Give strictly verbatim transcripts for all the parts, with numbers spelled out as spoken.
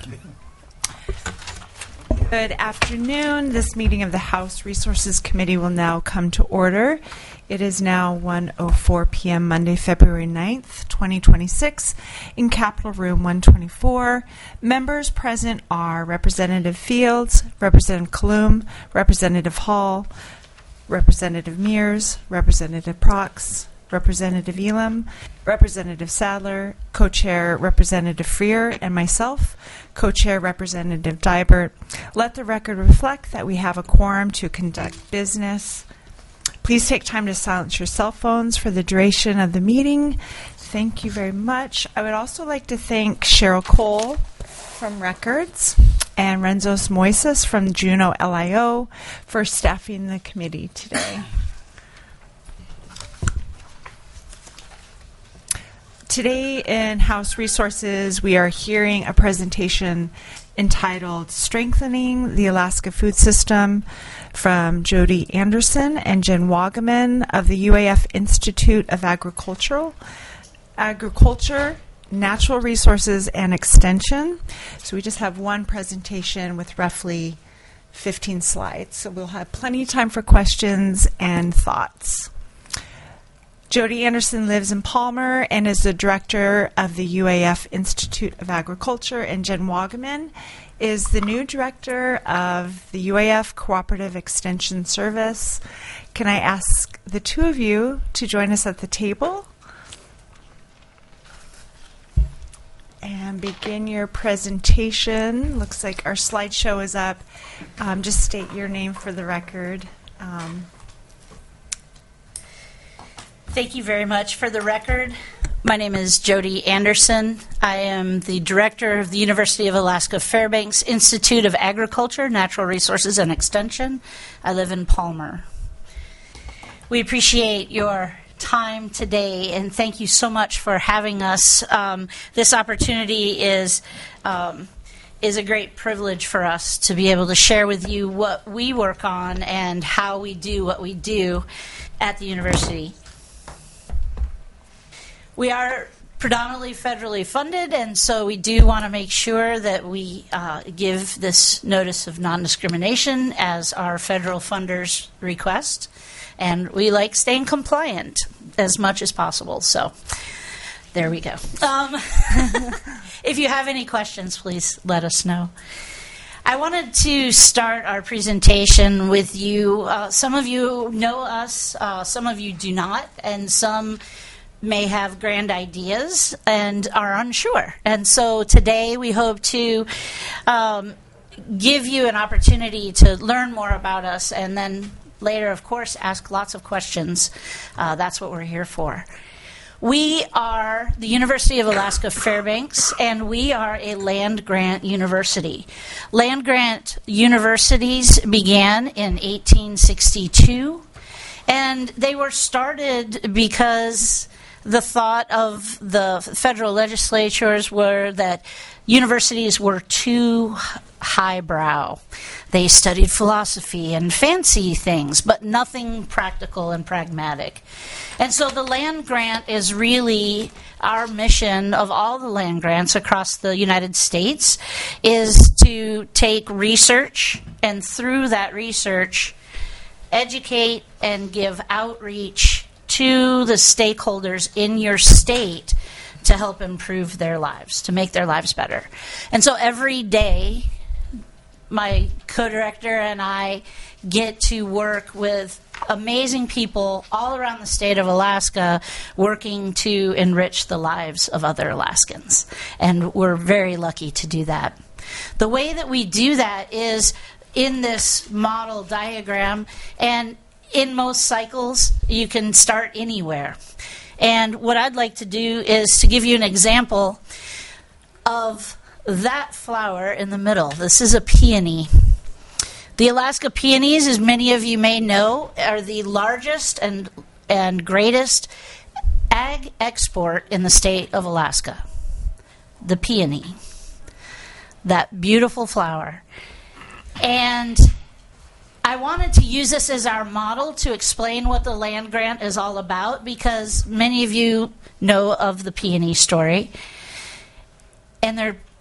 Good afternoon. This meeting of the House Resources Committee will now come to order. It is now one oh four p.m. Monday, February ninth, twenty twenty-six, in Capitol Room one twenty-four. Members present are Representative Fields, Representative Kalum, Representative Hall, Representative Mears, Representative Prox, Representative Elam, Representative Sadler, Co-Chair Representative Freer, and myself, Co-Chair Representative Dybert. Let the record reflect that we have a quorum to conduct business. Please take time to silence your cell phones for the duration of the meeting. Thank you very much. I would also like to thank Cheryl Cole from Records and Renzos Moises from Juneau L I O for staffing the committee today. Today in House Resources, we are hearing a presentation entitled Strengthening the Alaska Food System from Jody Anderson and Jen Wagaman of the U A F Institute of Agricultural Agriculture, Natural Resources, and Extension. So we just have one presentation with roughly fifteen slides. So we'll have plenty of time for questions and thoughts. Jody Anderson lives in Palmer and is the director of the U A F Institute of Agriculture, and Jen Wagaman is the new director of the U A F Cooperative Extension Service. Can I ask the two of you to join us at the table and begin your presentation? Looks like our slideshow is up. Um, just state your name for the record. Um, Thank you very much. For the record, my name is Jody Anderson. I am the director of the University of Alaska Fairbanks Institute of Agriculture, Natural Resources, and Extension. I live in Palmer. We appreciate your time today, and thank you so much for having us. Um, this opportunity is um, is a great privilege for us to be able to share with you what we work on and how we do what we do at the university. We are predominantly federally funded, and so we do want to make sure that we uh, give this notice of non-discrimination as our federal funders request, and we like staying compliant as much as possible. So there we go. Um, if you have any questions, please let us know. I wanted to start our presentation with you. Uh, some of you know us, uh, some of you do not, and some may have grand ideas and are unsure. And so today we hope to um, give you an opportunity to learn more about us, and then later, of course, ask lots of questions. Uh, that's what we're here for. We are the University of Alaska Fairbanks, and we are a land-grant university. Land-grant universities began in eighteen sixty-two, and they were started because the thought of the federal legislatures were that universities were too highbrow. They studied philosophy and fancy things, but nothing practical and pragmatic. And so the land grant is really our mission of all the land grants across the United States, is to take research and through that research educate and give outreach to the stakeholders in your state to help improve their lives, to make their lives better. And so every day, my co-director and I get to work with amazing people all around the state of Alaska working to enrich the lives of other Alaskans. And we're very lucky to do that. The way that we do that is in this model diagram, and in most cycles, you can start anywhere. And what I'd like to do is to give you an example of that flower in the middle. This is a peony. The Alaska peonies, as many of you may know, are the largest and, and greatest ag export in the state of Alaska. The peony. That beautiful flower. And I wanted to use this as our model to explain what the land grant is all about, because many of you know of the peony story. And there are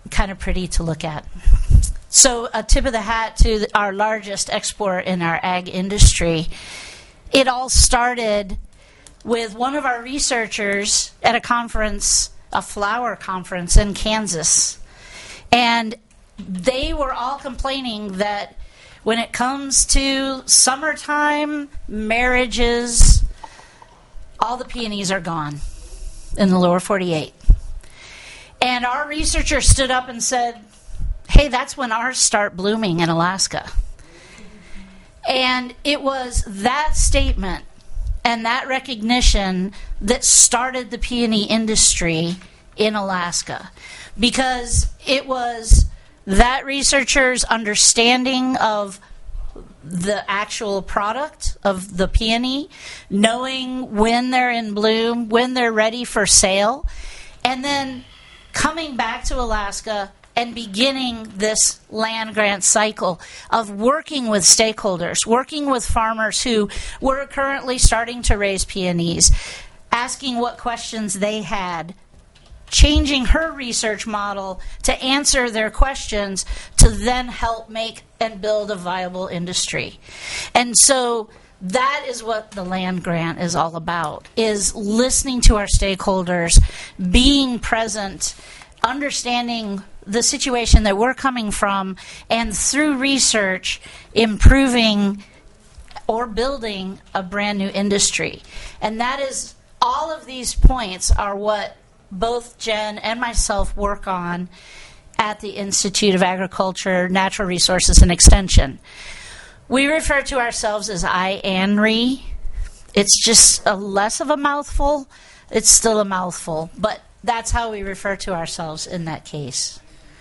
kind of pretty to look at. So a tip of the hat to the, our largest export in our ag industry. It all started with one of our researchers at a conference, a flower conference in Kansas. And they were all complaining that when it comes to summertime, marriages, all the peonies are gone in the lower forty-eight. And our researcher stood up and said, hey, that's when ours start blooming in Alaska. And it was that statement and that recognition that started the peony industry in Alaska, because it was that researcher's understanding of the actual product of the peony, knowing when they're in bloom, when they're ready for sale, and then coming back to Alaska and beginning this land grant cycle of working with stakeholders, working with farmers who were currently starting to raise peonies, asking what questions they had, changing her research model to answer their questions to then help make and build a viable industry. And so that is what the land grant is all about, is listening to our stakeholders, being present, understanding the situation that we're coming from, and through research, improving or building a brand new industry. And that is, all of these points are what both Jen and myself work on at the Institute of Agriculture, Natural Resources, and Extension. We refer to ourselves as I A N R E. It's just a less of a mouthful. It's still a mouthful, but that's how we refer to ourselves in that case.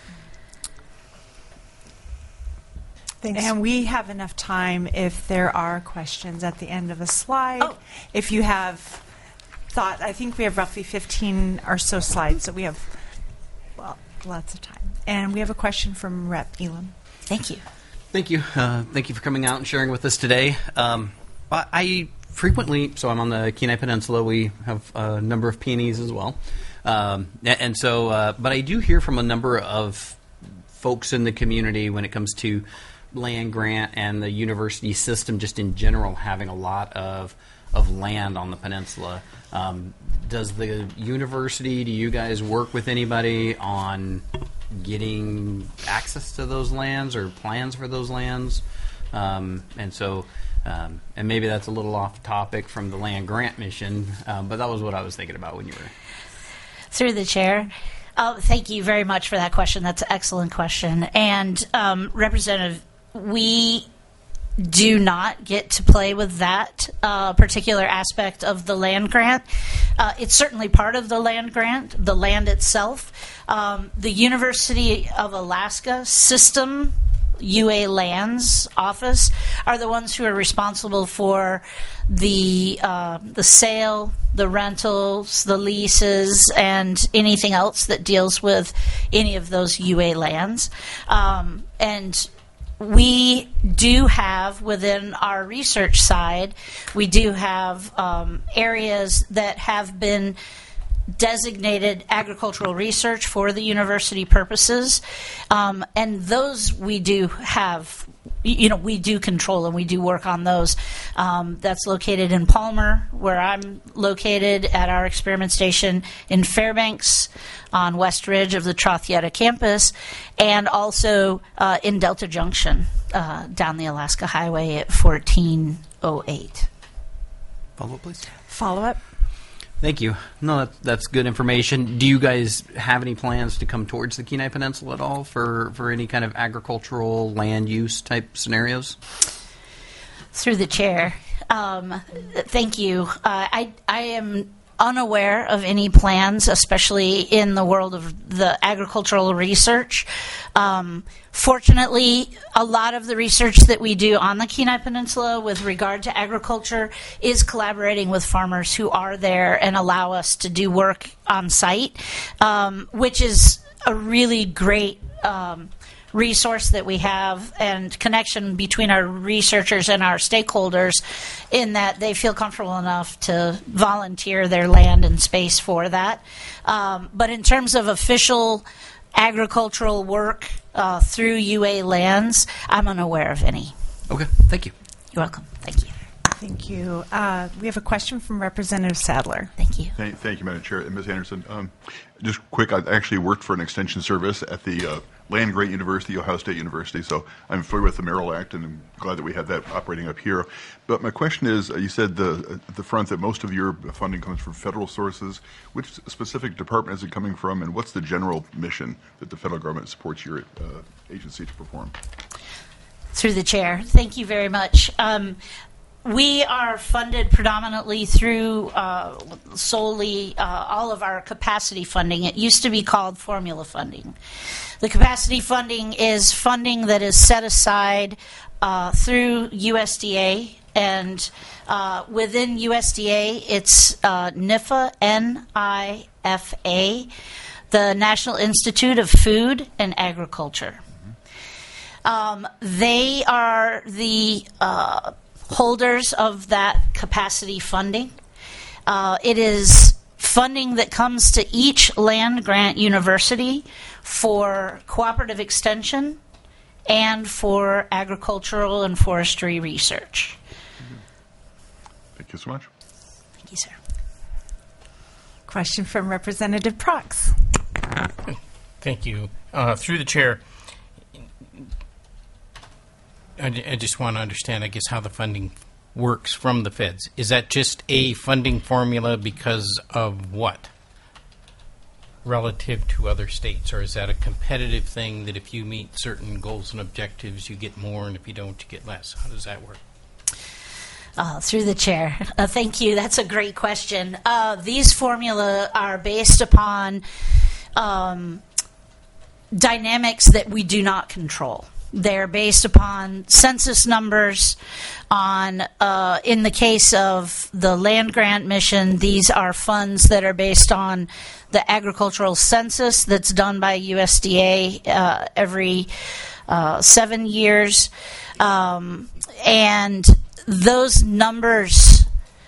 Thanks. And we have enough time if there are questions at the end of a slide. Oh. If you have thought, I think we have roughly fifteen or so slides, so we have, well, lots of time. And we have a question from Representative Elam. Thank you. Thank you. Uh, thank you for coming out and sharing with us today. Um, I, I frequently, so I'm on the Kenai Peninsula. We have a number of peonies as well. Um, and, and so, uh, but I do hear from a number of folks in the community when it comes to land grant and the university system just in general having a lot of of land on the peninsula. Um, does the university, do you guys work with anybody on getting access to those lands or plans for those lands? Um, and so, um, and maybe that's a little off topic from the land grant mission, um, but that was what I was thinking about when you were... Through the chair. Oh, thank you very much for that question. That's an excellent question. And um, Representative, we do not get to play with that uh, particular aspect of the land grant. Uh, it's certainly part of the land grant, the land itself. Um, the University of Alaska system, U A Lands office, are the ones who are responsible for the uh, the sale, the rentals, the leases, and anything else that deals with any of those U A lands. Um, and we do have, within our research side, we do have um, areas that have been designated agricultural research for the university purposes, um, and those we do have, you know, we do control and we do work on those. Um, that's located in Palmer, where I'm located at our experiment station, in Fairbanks on West Ridge of the Trothieta campus, and also uh, in Delta Junction uh, down the Alaska Highway at fourteen oh eight. Follow up, please. Follow up. Thank you. No, that's, that's good information. Do you guys have any plans to come towards the Kenai Peninsula at all for, for any kind of agricultural land use type scenarios? Through the chair. Um, thank you. Uh, I, I am unaware of any plans, especially in the world of the agricultural research. Um, fortunately, a lot of the research that we do on the Kenai Peninsula with regard to agriculture is collaborating with farmers who are there and allow us to do work on site, um, which is a really great um, resource that we have, and connection between our researchers and our stakeholders, in that they feel comfortable enough to volunteer their land and space for that. Um, but in terms of official agricultural work uh, through U A lands, I'm unaware of any. Okay, thank you. You're welcome. Thank you. Thank you. Uh, we have a question from Representative Sadler. Thank you. Thank, thank you, Madam Chair. And Miz Anderson, um, just quick, I actually worked for an extension service at the uh, Land Grant University, Ohio State University, so I'm familiar with the Merrill Act, and I'm glad that we have that operating up here. But my question is, uh, you said the, at the front that most of your funding comes from federal sources. Which specific department is it coming from, and what's the general mission that the federal government supports your uh, agency to perform? Through the chair. Thank you very much. Um, We are funded predominantly through uh, solely uh, all of our capacity funding. It used to be called formula funding. The capacity funding is funding that is set aside uh, through U S D A, and uh, within U S D A, it's uh, NIFA, N I F A, the National Institute of Food and Agriculture. Um, they are the uh, holders of that capacity funding. Uh, it is funding that comes to each land grant university for cooperative extension and for agricultural and forestry research. Thank you so much. Thank you, sir. Question from Representative Prox. Thank you. Uh, through the chair, I, I just want to understand, I guess, how the funding works from the feds. Is that just a funding formula because of what? Relative to other states? Or is that a competitive thing that if you meet certain goals and objectives, you get more, and if you don't, you get less? How does that work? Uh, through the chair. Uh, thank you. That's a great question. Uh, these formula are based upon um, dynamics that we do not control. They're based upon census numbers. On, uh, in the case of the land grant mission, these are funds that are based on the agricultural census that's done by U S D A uh, every uh, seven years. Um, and those numbers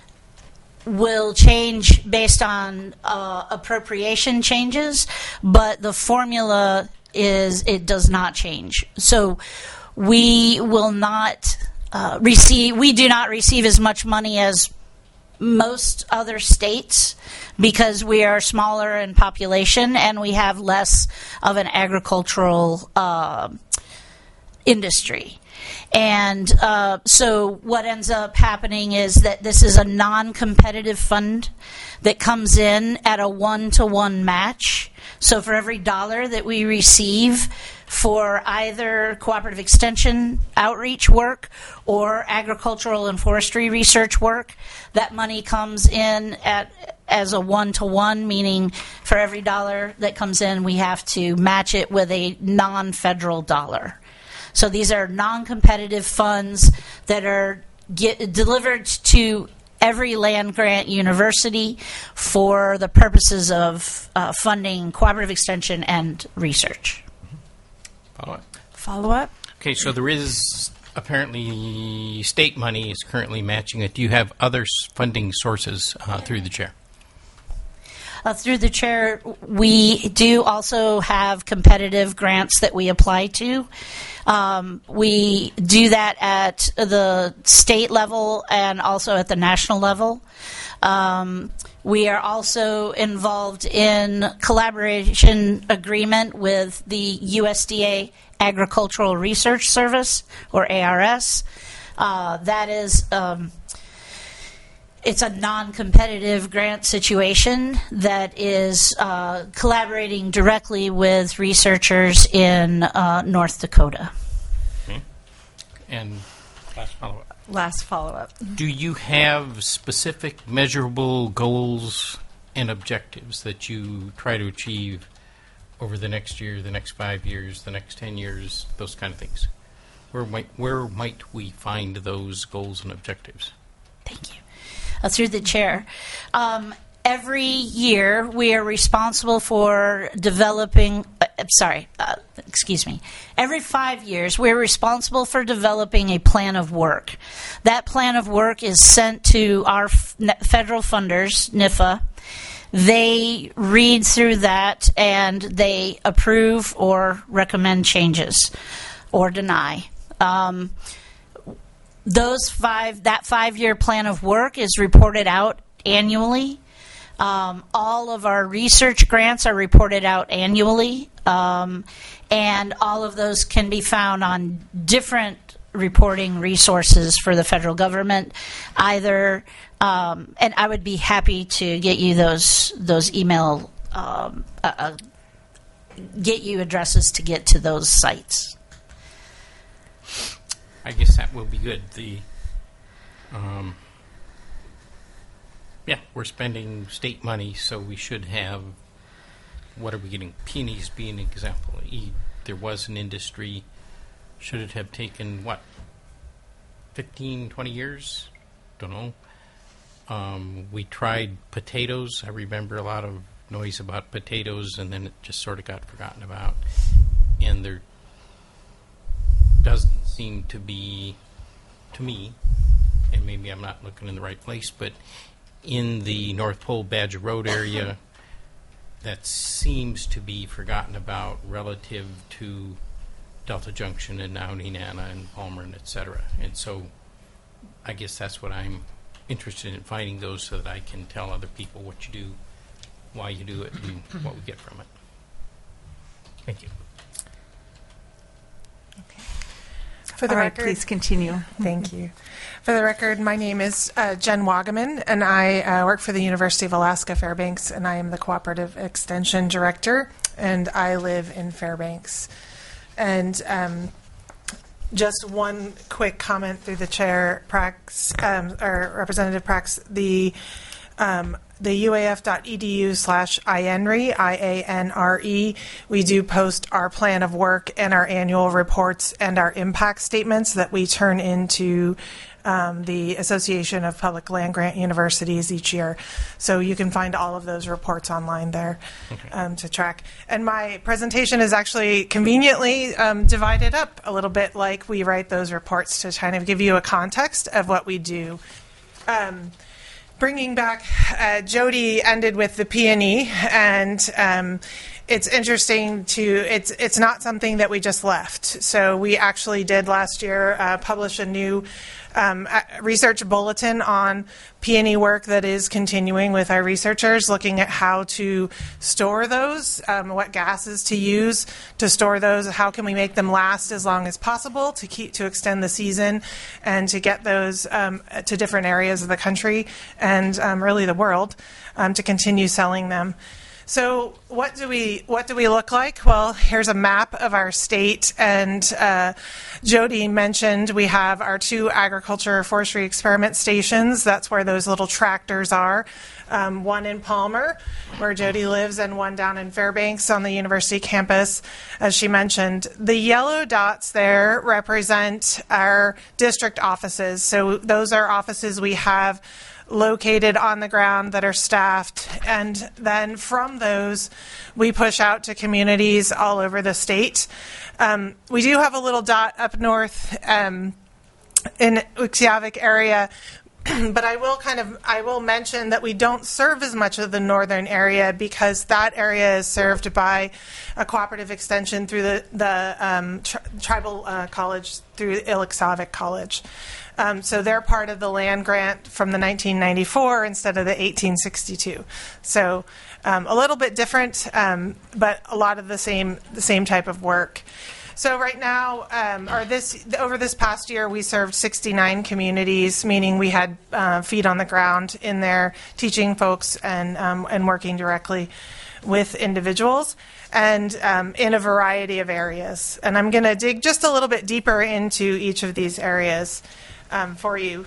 will change based on uh, appropriation changes, but the formula is it does not change. So we will not uh, receive, we do not receive as much money as most other states because we are smaller in population and we have less of an agricultural uh, industry. And uh, so what ends up happening is that this is a non-competitive fund that comes in at a one-to-one match. So for every dollar that we receive for either cooperative extension outreach work or agricultural and forestry research work, that money comes in at as a one-to-one, meaning for every dollar that comes in, we have to match it with a non-federal dollar. So these are non-competitive funds that are get, delivered to every land grant university for the purposes of uh, funding cooperative extension and research. Follow up. Follow up? Okay, so there is apparently state money is currently matching it. Do you have other s- funding sources uh, through the chair? Uh, through the chair, we do also have competitive grants that we apply to. Um, we do that at the state level and also at the national level. Um, we are also involved in collaboration agreement with the U S D A Agricultural Research Service, or A R S. Uh, that is... Um, It's a non-competitive grant situation that is uh, collaborating directly with researchers in uh, North Dakota. Okay. And last follow-up. Last follow-up. Do you have specific measurable goals and objectives that you try to achieve over the next year, the next five years, the next ten years, those kind of things? Where might, where might we find those goals and objectives? Thank you. Uh, through the chair. Um, every year we are responsible for developing, uh, sorry, uh, excuse me. Every five years we're responsible for developing a plan of work. That plan of work is sent to our f- federal funders, NIFA. They read through that and they approve or recommend changes or deny. Um, those five, that five-year plan of work is reported out annually. Um, all of our research grants are reported out annually, um, and all of those can be found on different reporting resources for the federal government. Either, um, and I would be happy to get you those those email, um, uh, uh, get you addresses to get to those sites. I guess that will be good. The, um, yeah, we're spending state money, so we should have, what are we getting? Peonies being an example. E, there was an industry, should it have taken, what, fifteen, twenty years? Don't know. Um, we tried potatoes. I remember a lot of noise about potatoes, and then it just sort of got forgotten about. And there doesn't seem to be, to me, and maybe I'm not looking in the right place, but in the North Pole Badger Road area, that seems to be forgotten about relative to Delta Junction and now Nenana and Palmer and et cetera. And so I guess that's what I'm interested in, finding those so that I can tell other people what you do, why you do it, and what we get from it. Thank you. For the All right, record, please continue. Thank you. For the record, my name is uh, Jen Wagaman, and I uh, work for the University of Alaska Fairbanks, and I am the Cooperative Extension Director, and I live in Fairbanks. And um, just one quick comment through the chair, Prax, um, or Representative Prax, the um, the U A F dot E D U slash I A N R E, I A N R E, we do post our plan of work and our annual reports and our impact statements that we turn into um, the Association of Public Land Grant Universities each year. So you can find all of those reports online there okay. um, to track. And my presentation is actually conveniently um, divided up a little bit like we write those reports to kind of give you a context of what we do. Um, Bringing back, uh, Jody ended with the peony, and um, it's interesting to, it's it's not something that we just left. So we actually did last year uh, publish a new um, research bulletin on peony work that is continuing with our researchers, looking at how to store those, um, what gases to use to store those, how can we make them last as long as possible to keep to extend the season, and to get those um, to different areas of the country and um, really the world um, to continue selling them. So what do we what do we look like? Well, here's a map of our state, and uh, Jody mentioned we have our two agriculture forestry experiment stations. That's where those little tractors are. Um, one in Palmer, where Jody lives, and one down in Fairbanks on the university campus, as she mentioned. The yellow dots there represent our district offices. So those are offices we have located on the ground that are staffed, and then from those we push out to communities all over the state. Um, we do have a little dot up north um, in Utqiagvik area, but I will kind of I will mention that we don't serve as much of the northern area because that area is served by a cooperative extension through the the um, tri- tribal uh, college through Illiksavik College. Um, so they're part of the land grant from the nineteen ninety-four instead of the eighteen sixty-two. So um, a little bit different, um, but a lot of the same the same type of work. So right now, um, or this over this past year, we served sixty-nine communities, meaning we had uh, feet on the ground in there, teaching folks and um, and working directly with individuals, and um, in a variety of areas. And I'm going to dig just a little bit deeper into each of these areas um, for you.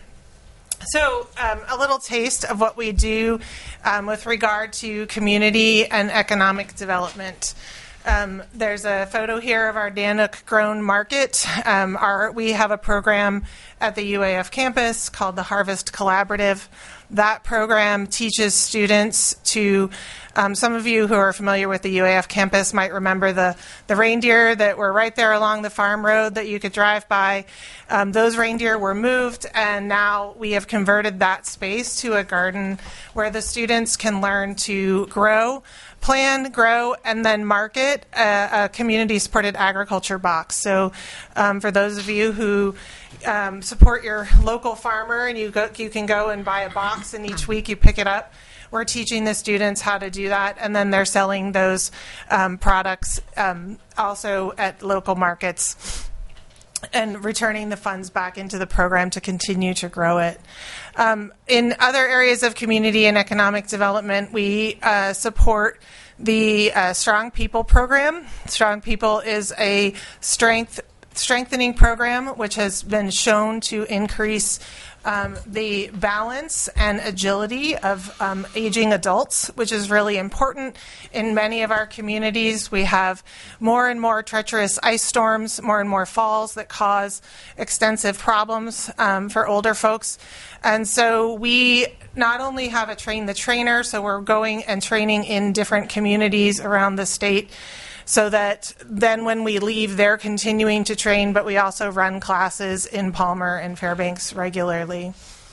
So um, a little taste of what we do um, with regard to community and economic development. Um, there's a photo here of our Dannock Grown Market. Um, our, we have a program at the U A F campus called the Harvest Collaborative. That program teaches students to, um, some of you who are familiar with the U A F campus might remember the, the reindeer that were right there along the farm road that you could drive by. Um, those reindeer were moved, and now we have converted that space to a garden where the students can learn to grow, plan, grow, and then market a, a community-supported agriculture box. So um, for those of you who um, support your local farmer and you go, you can go and buy a box, and each week you pick it up, we're teaching the students how to do that, and then they're selling those um, products um, also at local markets and returning the funds back into the program to continue to grow it. Um, in other areas of community and economic development, we uh, support the uh, Strong People program. Strong People is a strength strengthening program which has been shown to increase um, the balance and agility of um, aging adults, which is really important in many of our communities. We have more and more treacherous ice storms, more and more falls that cause extensive problems um, for older folks. And so we not only have a train the trainer, so we're going and training in different communities around the state, so that then when we leave, they're continuing to train, but we also run classes in Palmer and Fairbanks regularly.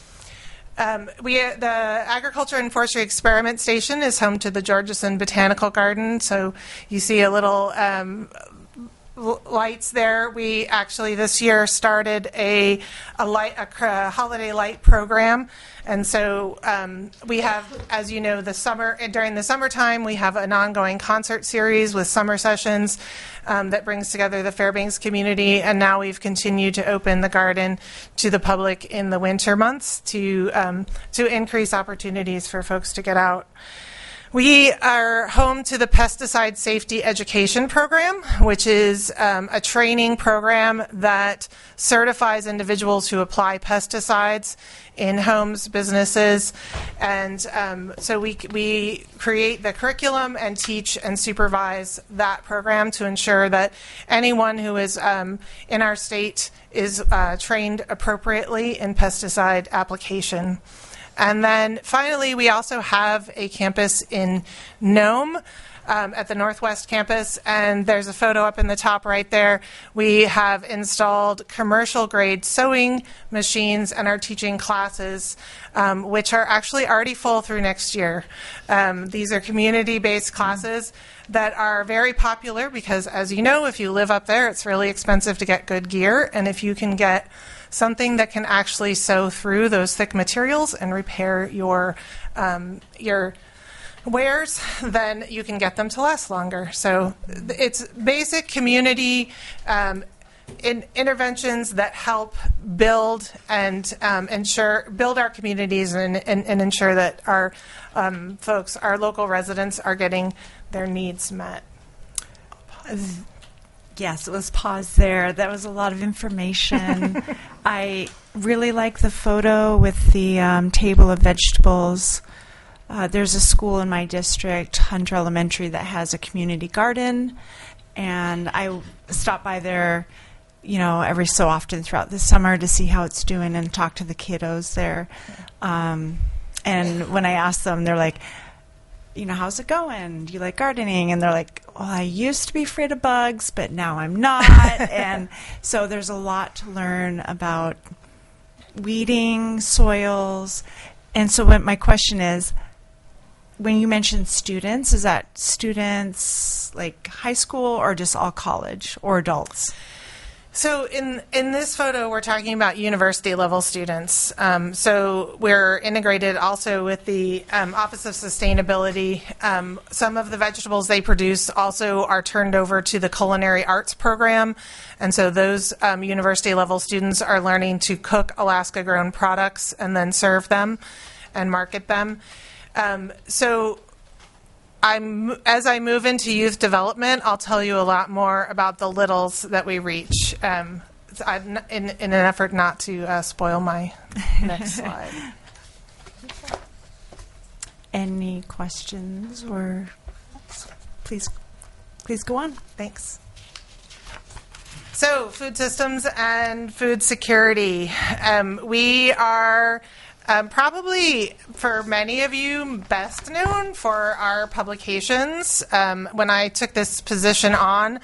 Um, we, the Agriculture and Forestry Experiment Station is home to the Georgeson Botanical Garden, so you see a little um, lights there. We actually this year started a, a, light, a holiday light program. And so um, we have, as you know, the summer during the summertime, we have an ongoing concert series with summer sessions um, that brings together the Fairbanks community. And now we've continued to open the garden to the public in the winter months to um, to increase opportunities for folks to get out. We are home to the Pesticide Safety Education Program, which is um, a training program that certifies individuals who apply pesticides in homes, businesses, and um, so we we create the curriculum and teach and supervise that program to ensure that anyone who is um, in our state is uh, trained appropriately in pesticide application. And then finally, we also have a campus in Nome um, at the Northwest campus, and there's a photo up in the top right there. We have installed commercial-grade sewing machines and are teaching classes, um, which are actually already full through next year. Um, these are community-based classes that are very popular because, as you know, if you live up there, it's really expensive to get good gear, and if you can get something that can actually sew through those thick materials and repair your um, your wares, then you can get them to last longer. So it's basic community um, in interventions that help build and um, ensure build our communities and, and, and ensure that our um, folks, our local residents, are getting their needs met. Yes, it was paused there. That was a lot of information. I really like the photo with the um, table of vegetables. Uh, there's a school in my district, Hunter Elementary, that has a community garden, and I stop by there, you know, every so often throughout the summer to see how it's doing and talk to the kiddos there. Um, and when I ask them, they're like, you know, how's it going? Do you like gardening? And they're like, well, I used to be afraid of bugs, but now I'm not. And so there's a lot to learn about weeding, soils. And so what my question is, when you mention students, is that students like high school or just all college or adults? So in, in this photo, we're talking about university level students. Um, so we're integrated also with the um, Office of Sustainability. Um, some of the vegetables they produce also are turned over to the Culinary Arts program. And so those um, university level students are learning to cook Alaska grown products and then serve them and market them. Um, so I'm, as I move into youth development, I'll tell you a lot more about the littles that we reach um, in, in an effort not to uh, spoil my next slide. Any questions or please? Please go on. Thanks. So, food systems and food security. Um, we are um, probably, for many of you, best known for our publications. Um, when I took this position on,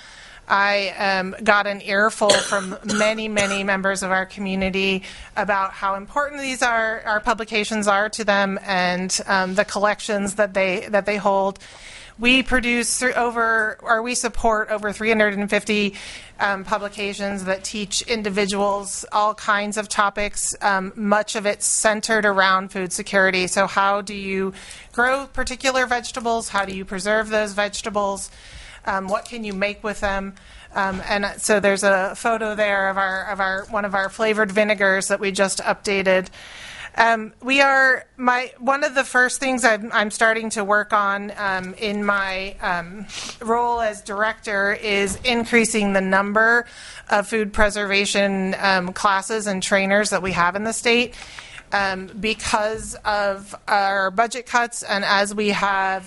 I um, got an earful from many, many members of our community about how important these are, our publications are to them, and um, the collections that they that they hold. We produce th- over, or we support over three hundred fifty um, publications that teach individuals all kinds of topics. Um, much of it centered around food security. So, how do you grow particular vegetables? How do you preserve those vegetables? Um, what can you make with them? Um, and so there's a photo there of our of our one of our flavored vinegars that we just updated. Um, we are my one of the first things I'm, I'm starting to work on um, in my um, role as director is increasing the number of food preservation um, classes and trainers that we have in the state. Um, because of our budget cuts, and as we have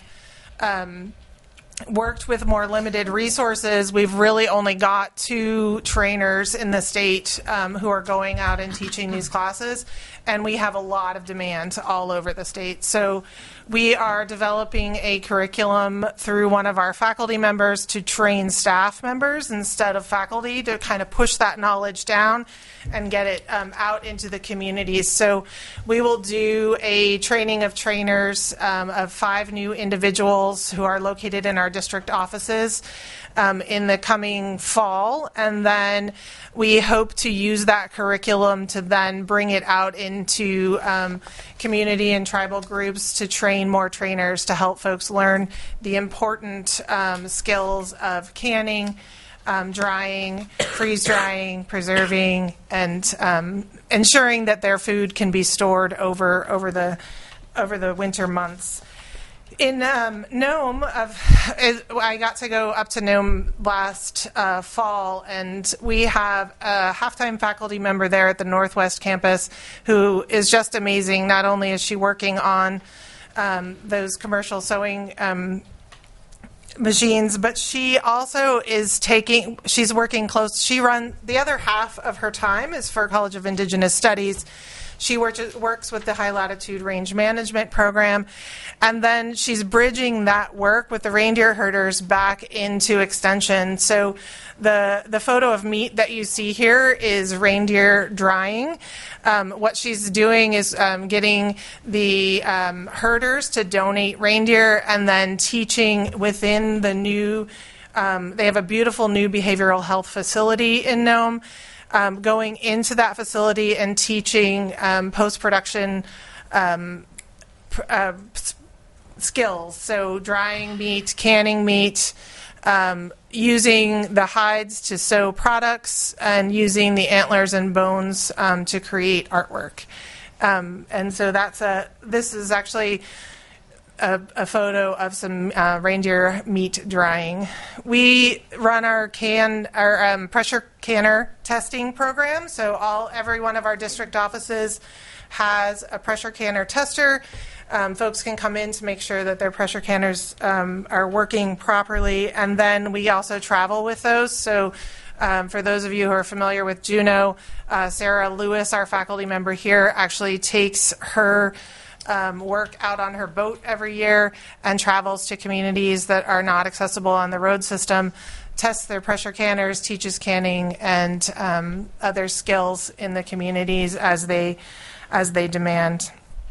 um, worked with more limited resources, we've really only got two trainers in the state um, who are going out and teaching these classes, and we have a lot of demand all over the state. So we are developing a curriculum through one of our faculty members to train staff members instead of faculty, to kind of push that knowledge down and get it um, out into the communities. So we will do a training of trainers um, of five new individuals who are located in our district offices um, in the coming fall, and then we hope to use that curriculum to then bring it out into um, community and tribal groups to train more trainers to help folks learn the important um, skills of canning, um, drying, freeze drying, preserving, and um, ensuring that their food can be stored over over the over the winter months. In um, Nome, of, I got to go up to Nome last uh, fall, and we have a half-time faculty member there at the Northwest campus who is just amazing. Not only is she working on um, those commercial sewing um, machines, but she also is taking, she's working close, she run, the other half of her time is for College of Indigenous Studies. She work, works with the High Latitude Range Management Program, and then she's bridging that work with the reindeer herders back into Extension. So the the photo of meat that you see here is reindeer drying. Um, what she's doing is um, getting the um, herders to donate reindeer, and then teaching within the new, um, they have a beautiful new behavioral health facility in Nome. Um, going into that facility and teaching um, post-production um, pr- uh, s- skills. So drying meat, canning meat, um, using the hides to sew products, and using the antlers and bones um, to create artwork. Um, and so that's a, this is actually A, a photo of some uh, reindeer meat drying. We run our can, our um, pressure canner testing program. So all every one of our district offices has a pressure canner tester. Um, folks can come in to make sure that their pressure canners um, are working properly, and then we also travel with those. So um, for those of you who are familiar with Juneau, uh, Sarah Lewis, our faculty member here, actually takes her Um, work out on her boat every year and travels to communities that are not accessible on the road system, tests their pressure canners, teaches canning and um, other skills in the communities as they as they demand.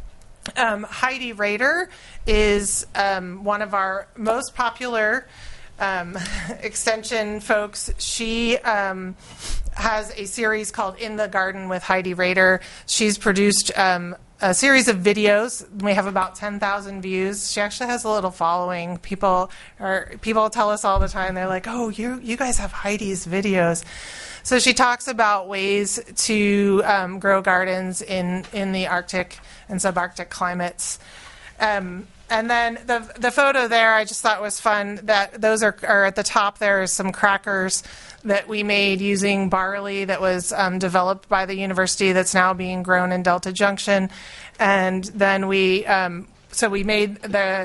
Um, Heidi Rader is um, one of our most popular um, extension folks. She um, has a series called In the Garden with Heidi Rader. She's produced um, a series of videos. We have about ten thousand views. She actually has a little following. People are people tell us all the time. They're like, "Oh, you you guys have Heidi's videos." So she talks about ways to um, grow gardens in in the Arctic and subarctic climates. Um, and then the the photo there, I just thought was fun. That those are, are at the top. There is some crackers that we made using barley that was um, developed by the university that's now being grown in Delta Junction. And then we, um, so we made the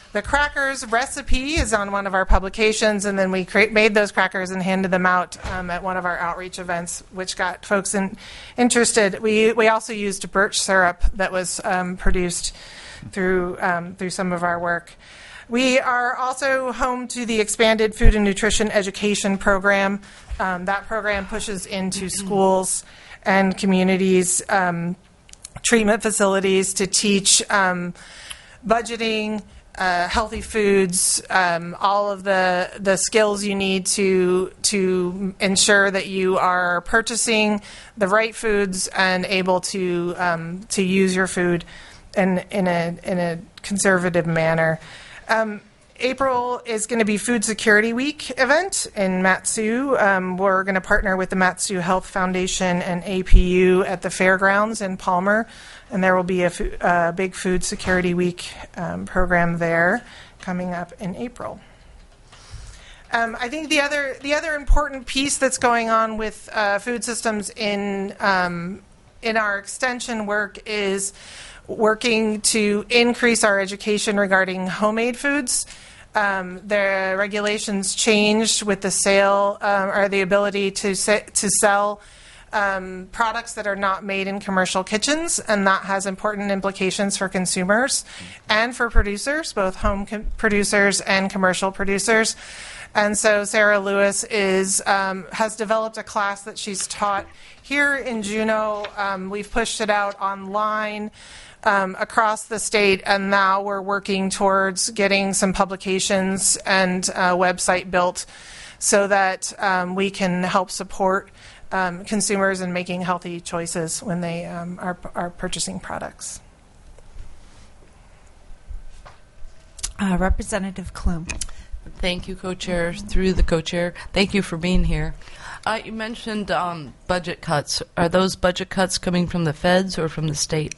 The crackers recipe is on one of our publications, and then we create, made those crackers and handed them out um, at one of our outreach events, which got folks in, interested. We we also used birch syrup that was um, produced through um, through some of our work. We are also home to the expanded food and nutrition education program. Um, that program pushes into schools and communities, um, treatment facilities to teach um, budgeting, Uh, healthy foods, um, all of the the skills you need to to ensure that you are purchasing the right foods and able to um, to use your food in in a in a conservative manner. Um, April is going to be Food Security Week event in Mat-Su. Um, we're going to partner with the Mat-Su Health Foundation and A P U at the fairgrounds in Palmer, and there will be a fo- uh, big Food Security Week um, program there coming up in April. Um, I think the other the other important piece that's going on with uh, food systems in um, in our extension work is working to increase our education regarding homemade foods. Um, the regulations changed with the sale um, or the ability to se- to sell um, products that are not made in commercial kitchens, and that has important implications for consumers and for producers, both home com- producers and commercial producers. And so Sarah Lewis is um, has developed a class that she's taught here in Juneau. Um, we've pushed it out online Um, across the state, and now we're working towards getting some publications and a website built so that um, we can help support um, consumers in making healthy choices when they um, are, are purchasing products. Uh, Representative Klum. Thank you, Co-Chair. Through the Co-Chair, thank you for being here. Uh, you mentioned um, budget cuts. Are those budget cuts coming from the feds or from the state?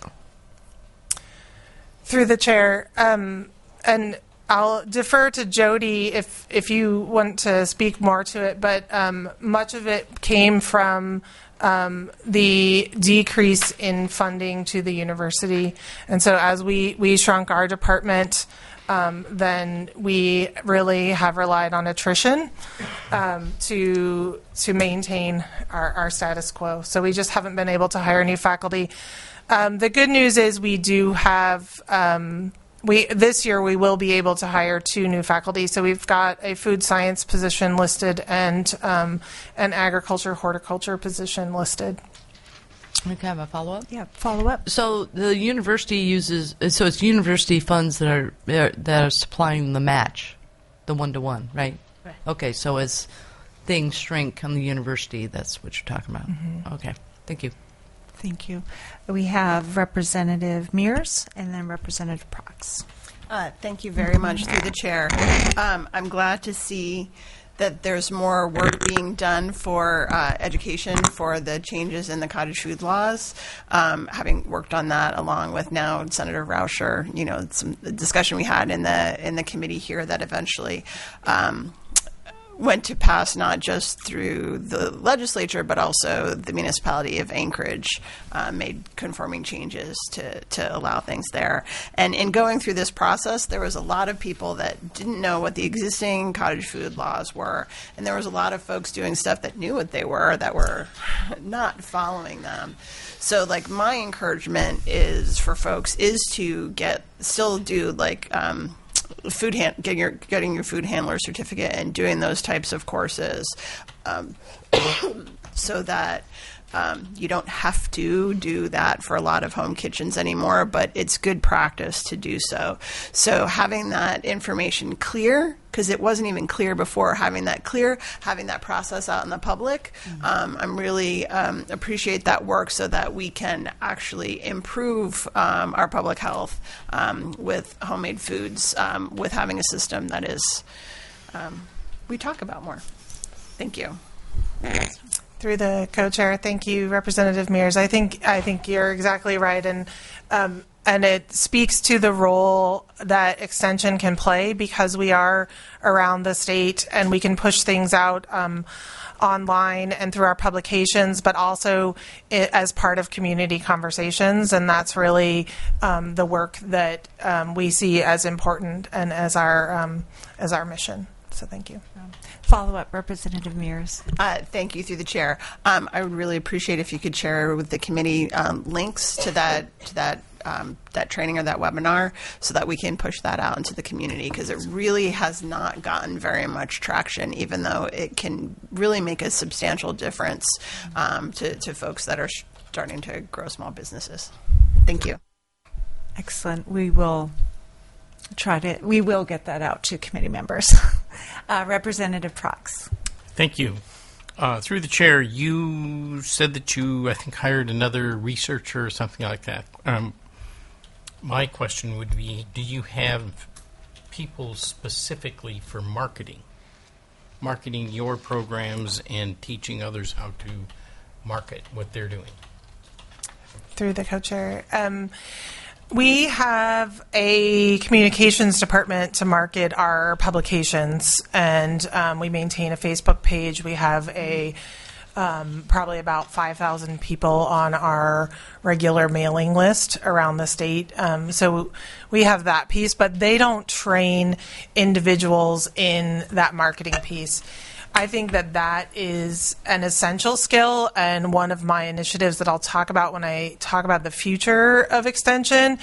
Through the chair, um, and I'll defer to Jody if if you want to speak more to it, but um, much of it came from um, the decrease in funding to the university. And so as we, we shrunk our department, um, then we really have relied on attrition um, to to maintain our, our status quo. So we just haven't been able to hire new faculty. Um, the good news is we do have, um, we this year we will be able to hire two new faculty. So we've got a food science position listed and um, an agriculture horticulture position listed. Okay, have a follow-up? Yeah, follow up. So the university uses, so it's university funds that are that are supplying the match, the one-to-one, right? Right. Okay, so as things shrink on the university, that's what you're talking about. Mm-hmm. Okay, thank you. Thank you. We have Representative Mears and then Representative Prox. Uh, thank you very much, through the chair. Um, I'm glad to see that there's more work being done for uh, education for the changes in the cottage food laws. Um, having worked on that along with now Senator Rauscher, you know, some discussion we had in the in the committee here that eventually Um, went to pass not just through the legislature, but also the municipality of Anchorage uh, made conforming changes to, to allow things there. And in going through this process, there was a lot of people that didn't know what the existing cottage food laws were. And there was a lot of folks doing stuff that knew what they were that were not following them. So, like, my encouragement is for folks is to get, still do, like, um, food hand, getting your getting your food handler certificate and doing those types of courses, um, so that um, you don't have to do that for a lot of home kitchens anymore. But it's good practice to do so. So having that information clear, because it wasn't even clear before, having that clear, having that process out in the public, mm-hmm. um, I'm really um, appreciate that work so that we can actually improve um, our public health um, with homemade foods, um, with having a system that is, um, we talk about more. Thank you. Through the co-chair, thank you, Representative Mears. I think I think you're exactly right, and um, and it speaks to the role that Extension can play because we are around the state and we can push things out um, online and through our publications, but also I as part of community conversations. And that's really um, the work that um, we see as important and as our um, as our mission. So thank you. Follow up, Representative Mears. Uh, thank you, through the chair. Um, I would really appreciate if you could share with the committee um, links to that to that um, that training or that webinar, so that we can push that out into the community, because it really has not gotten very much traction, even though it can really make a substantial difference um, to, to folks that are starting to grow small businesses. Thank you. Excellent. We will try to. We will get that out to committee members. Uh, Representative Prox. Thank you. Uh, through the chair, you said that you, I think, hired another researcher or something like that. Um, my question would be, do you have people specifically for marketing? Marketing your programs and teaching others how to market what they're doing? Through the co-chair. Um, We have a communications department to market our publications, and um, we maintain a Facebook page. We have a um, probably about five thousand people on our regular mailing list around the state. Um, so we have that piece, but they don't train individuals in that marketing piece. I think that that is an essential skill, and one of my initiatives that I'll talk about when I talk about the future of Extension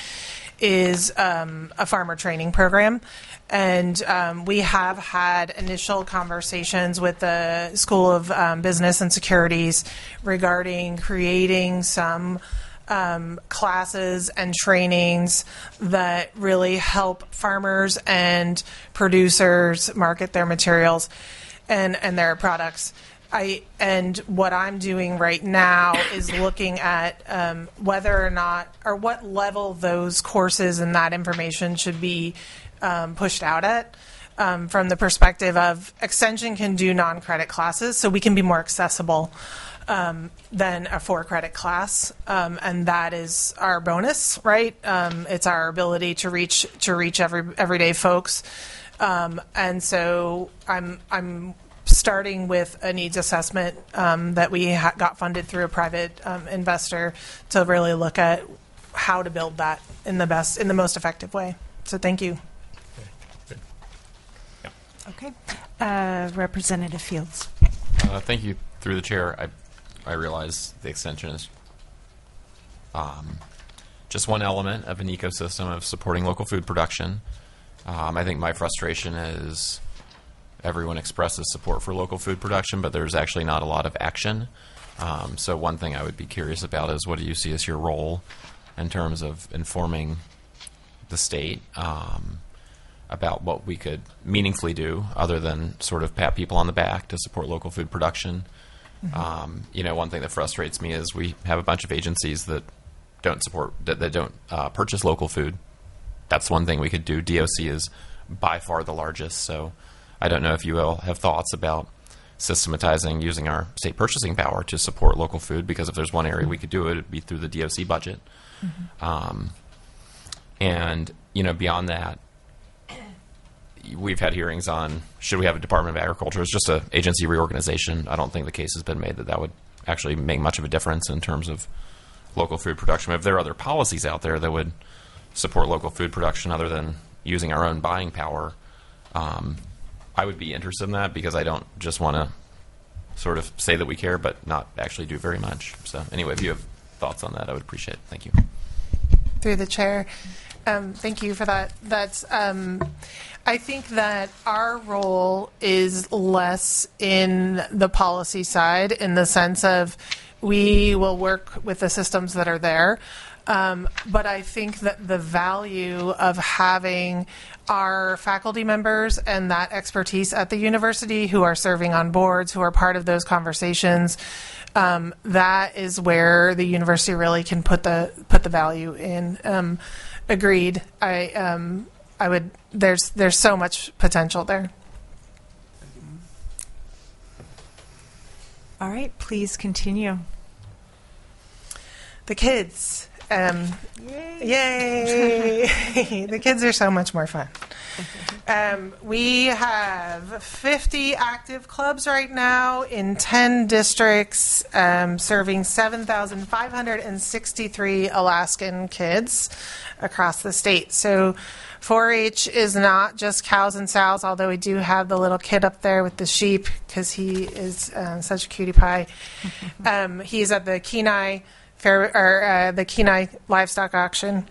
is um, a farmer training program. And um, we have had initial conversations with the School of um, Business and Securities regarding creating some um, classes and trainings that really help farmers and producers market their materials and, and their products. I and what I'm doing right now is looking at um, whether or not, or what level those courses and that information should be um, pushed out at, um, from the perspective of Extension can do non-credit classes, so we can be more accessible um, than a four-credit class, um, and that is our bonus, right? Um, it's our ability to reach to reach every everyday folks. Um, and so I'm I'm starting with a needs assessment um, that we ha- got funded through a private um, investor to really look at how to build that in the best, in the most effective way. So thank you. Good. Yeah. Okay. Uh, Representative Fields. Uh, thank you. Through the chair, I, I realize the extension is um, just one element of an ecosystem of supporting local food production. Um, I think my frustration is everyone expresses support for local food production, but there's actually not a lot of action. Um, so one thing I would be curious about is, what do you see as your role in terms of informing the state um, about what we could meaningfully do other than sort of pat people on the back to support local food production? Mm-hmm. Um, you know, one thing that frustrates me is we have a bunch of agencies that don't support, that, that don't uh, purchase local food. That's one thing we could do. D O C is by far the largest, so I don't know if you all have thoughts about systematizing using our state purchasing power to support local food, because if there's one area we could do it, it'd be through the D O C budget. Mm-hmm. Um, and, you know, beyond that, we've had hearings on should we have a Department of Agriculture. It's just an agency reorganization. I don't think the case has been made that that would actually make much of a difference in terms of local food production. If there are other policies out there that would support local food production other than using our own buying power, um, I would be interested in that, because I don't just want to sort of say that we care but not actually do very much. So anyway, if you have thoughts on that, I would appreciate it. Thank you. Through the chair. Um, thank you for that. That's, um, I think that our role is less in the policy side, in the sense of we will work with the systems that are there. Um, but I think that the value of having our faculty members and that expertise at the university, who are serving on boards, who are part of those conversations, um, that is where the university really can put the put the value in. Um, agreed. I um, I would. There's there's so much potential there. All right, please continue. The kids. Um, yay! The kids are so much more fun. Um, we have fifty active clubs right now in ten districts, um, serving seven thousand five hundred sixty-three Alaskan kids across the state. So four H is not just cows and sows, although we do have the little kid up there with the sheep because he is uh, such a cutie pie. Um, he's at the Kenai Fair, or uh, the Kenai Livestock Auction.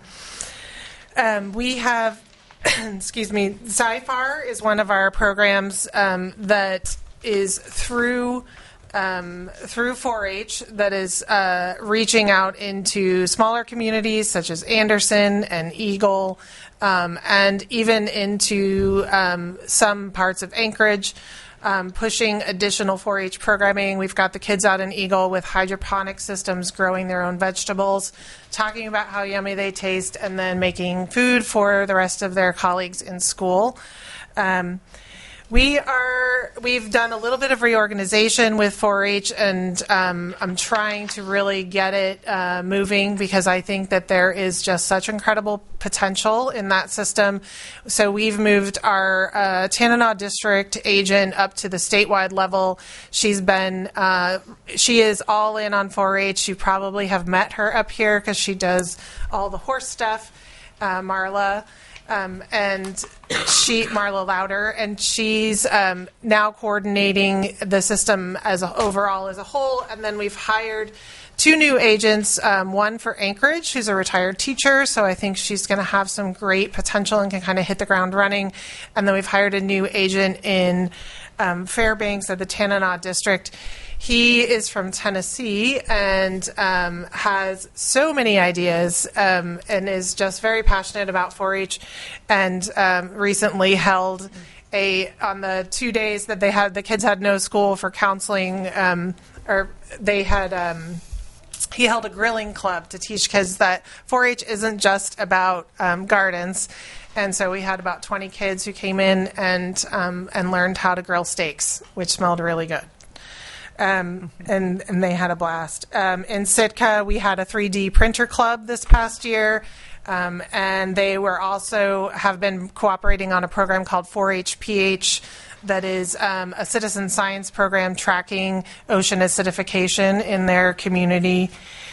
Um, we have excuse me, S I F A R is one of our programs um, that is through um, through four H that is uh, reaching out into smaller communities such as Anderson and Eagle, um, and even into um, some parts of Anchorage. Um, pushing additional four H programming. We've got the kids out in Eagle with hydroponic systems growing their own vegetables, talking about how yummy they taste, and then making food for the rest of their colleagues in school. Um, we are, we've done a little bit of reorganization with four H, and um, I'm trying to really get it uh, moving because I think that there is just such incredible potential in that system. So we've moved our uh, Tanana district agent up to the statewide level. She's been, uh, she is all in on four H. You probably have met her up here because she does all the horse stuff, uh, Marla. Um, and she, Marla Louder, and she's um, now coordinating the system as a, overall as a whole. And then we've hired two new agents, um, one for Anchorage, who's a retired teacher, so I think she's going to have some great potential and can kind of hit the ground running. And then we've hired a new agent in um, Fairbanks at the Tanana district. He is from Tennessee and um, has so many ideas um, and is just very passionate about four H, and um, recently held a, on the two days that they had, the kids had no school for counseling, um, or they had, um, he held a grilling club to teach kids that four H isn't just about um, gardens. And so we had about twenty kids who came in and um, and learned how to grill steaks, which smelled really good. Um, and, and they had a blast. Um, in Sitka, we had a three D printer club this past year, um, and they were also have been cooperating on a program called four H P H that is um, a citizen science program tracking ocean acidification in their community.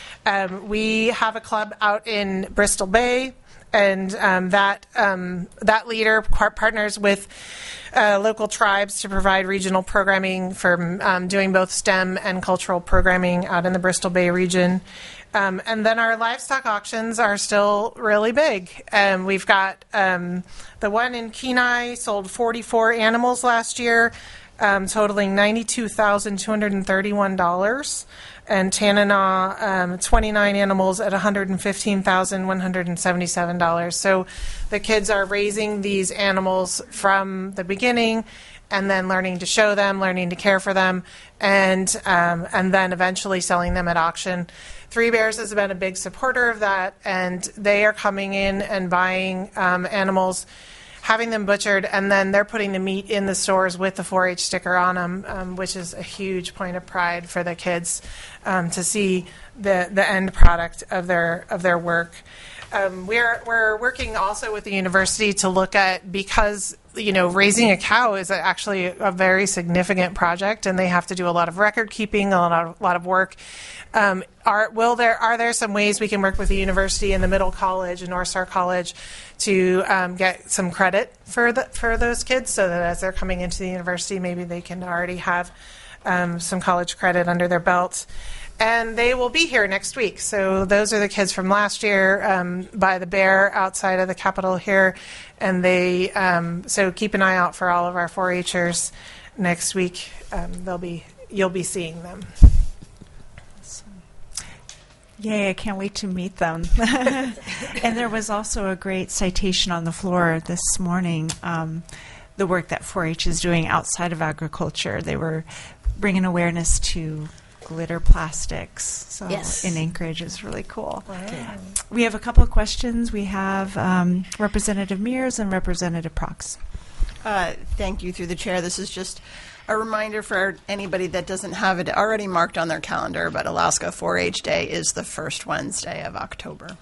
Um, we have a club out in Bristol Bay, and um, that um, that leader par- partners with uh, local tribes to provide regional programming for um, doing both STEM and cultural programming out in the Bristol Bay region. Um, and then our livestock auctions are still really big. Um, we've got um, the one in Kenai sold forty-four animals last year, um, totaling ninety-two thousand two hundred thirty-one dollars. And Tanana, um, twenty-nine animals at one hundred fifteen thousand one hundred seventy-seven dollars. So the kids are raising these animals from the beginning and then learning to show them, learning to care for them, and um, and then eventually selling them at auction. Three Bears has been a big supporter of that, and they are coming in and buying um, animals, having them butchered, and then they're putting the meat in the stores with the four H sticker on them, um, which is a huge point of pride for the kids um, to see the the end product of their of their work. Um, we're we're working also with the university to look at, because you know raising a cow is actually a very significant project, and they have to do a lot of record keeping, a lot of, a lot of work. Um, are will there are there some ways we can work with the university and the Middle College and North Star College to um, get some credit for the for those kids, so that as they're coming into the university, maybe they can already have um, some college credit under their belt. And they will be here next week. So those are the kids from last year um, by the Bear outside of the Capitol here, and they um, so keep an eye out for all of our four H'ers next week. Um, they'll be you'll be seeing them. Yay, I can't wait to meet them. And there was also a great citation on the floor this morning, um, the work that four H is doing outside of agriculture. They were bringing awareness to glitter plastics. So Yes. in Anchorage is really cool. Wow. Yeah. We have a couple of questions. We have um, Representative Mears and Representative Prox. Uh, thank you, through the chair. This is just a reminder for anybody that doesn't have it already marked on their calendar, but Alaska four H Day is the first Wednesday of October.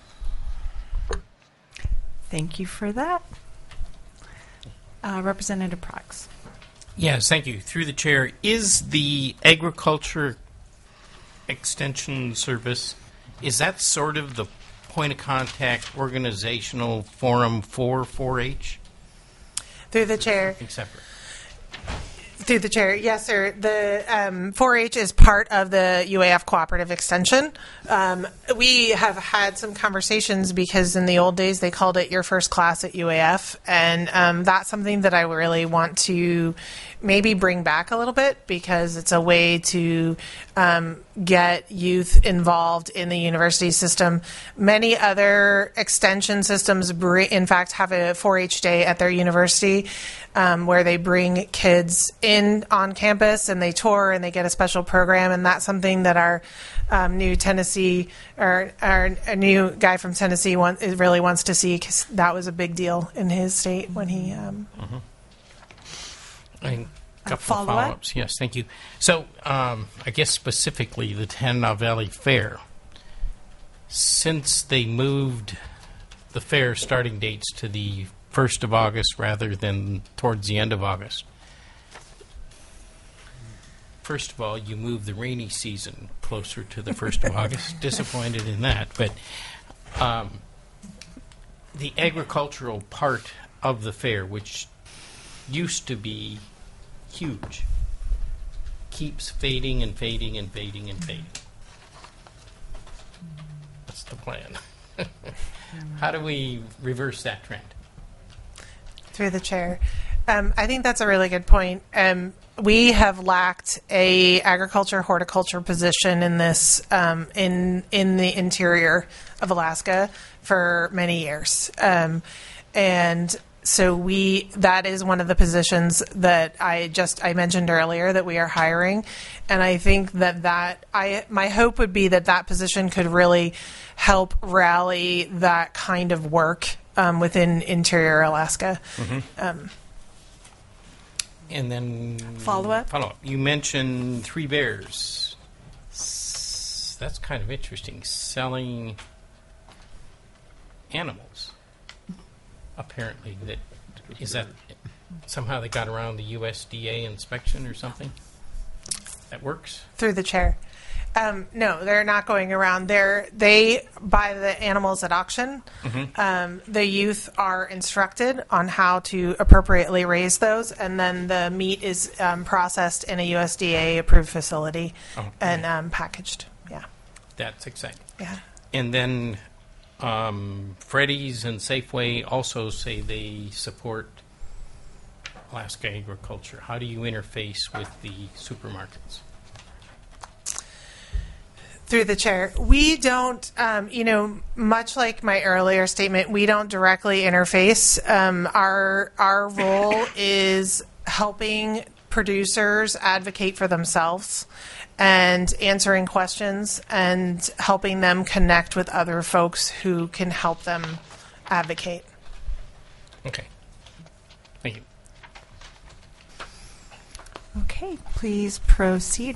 Thank you for that. Uh, Representative Prox. Yes, thank you. Through the chair, is the Agriculture Extension Service, is that sort of the point of contact organizational forum for four H? Through the chair. Something separate. Through the chair, yes, sir. The um, four H is part of the U A F Cooperative Extension. Um, we have had some conversations because in the old days they called it your first class at U A F, and um, that's something that I really want to maybe bring back a little bit because it's a way to um, get youth involved in the university system. Many other extension systems, br- in fact, have a four H day at their university. Um, where they bring kids in on campus and they tour and they get a special program, and that's something that our um, new Tennessee or our a new guy from Tennessee want, really wants to see because that was a big deal in his state when he. Um, mm-hmm. And a couple follow of follow-ups. Yes, thank you. So, um, I guess specifically the Tanana Valley Fair. Since they moved the fair starting dates to the first of August rather than towards the end of August. First of all, you move the rainy season closer to the first of August. Disappointed in that. But um, the agricultural part of the fair, which used to be huge, keeps fading and fading and fading and fading. That's the plan. How do we reverse that trend? Through the chair. Um, I think that's a really good point. Um, we have lacked a agriculture horticulture position in this um, in in the interior of Alaska for many years, um, and so we that is one of the positions that I just I mentioned earlier that we are hiring, and I think that that I my hope would be that that position could really help rally that kind of work. Um, within interior Alaska. Mm-hmm. Um, and then follow-up? Follow-up. You mentioned Three Bears. S- that's kind of interesting. Selling animals. Apparently. that Is that somehow they got around the U S D A inspection or something? That works? Through the chair. Um, no, they're not going around. They're, they buy the animals at auction. Mm-hmm. Um, the youth are instructed on how to appropriately raise those, and then the meat is um, processed in a U S D A-approved facility Oh, and um, packaged. Yeah. That's exciting. Yeah. And then um, Freddy's and Safeway also say they support Alaska agriculture. How do you interface with the supermarkets? Through the chair. We don't, um, you know, much like my earlier statement, we don't directly interface. Um, our our role is helping producers advocate for themselves and answering questions and helping them connect with other folks who can help them advocate. Okay. Thank you. Okay, please proceed.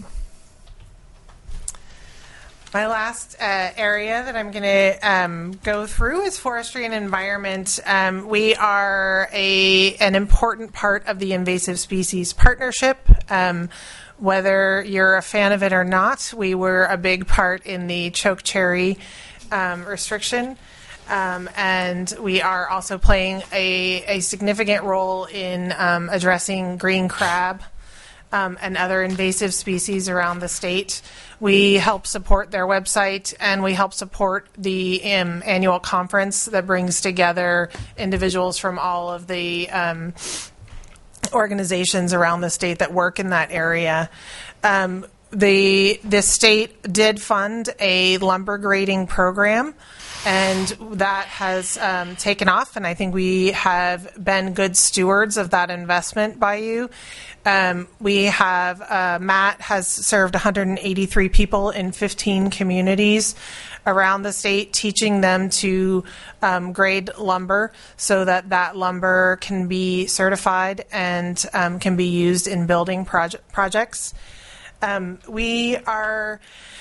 My last uh, area that I'm going to um, go through is forestry and environment. Um, we are a an important part of the invasive species partnership. Um, whether you're a fan of it or not, we were a big part in the chokecherry um, restriction. Um, and we are also playing a, a significant role in um, addressing green crab um, and other invasive species around the state. We help support their website, and we help support the um, annual conference that brings together individuals from all of the um, organizations around the state that work in that area. Um, the the state did fund a lumber grading program, and that has um, taken off, and I think we have been good stewards of that investment by you. Um, we have, uh, Matt has served one hundred eighty-three people in fifteen communities around the state, teaching them to um, grade lumber so that that lumber can be certified and um, can be used in building proje- projects. Um, we are,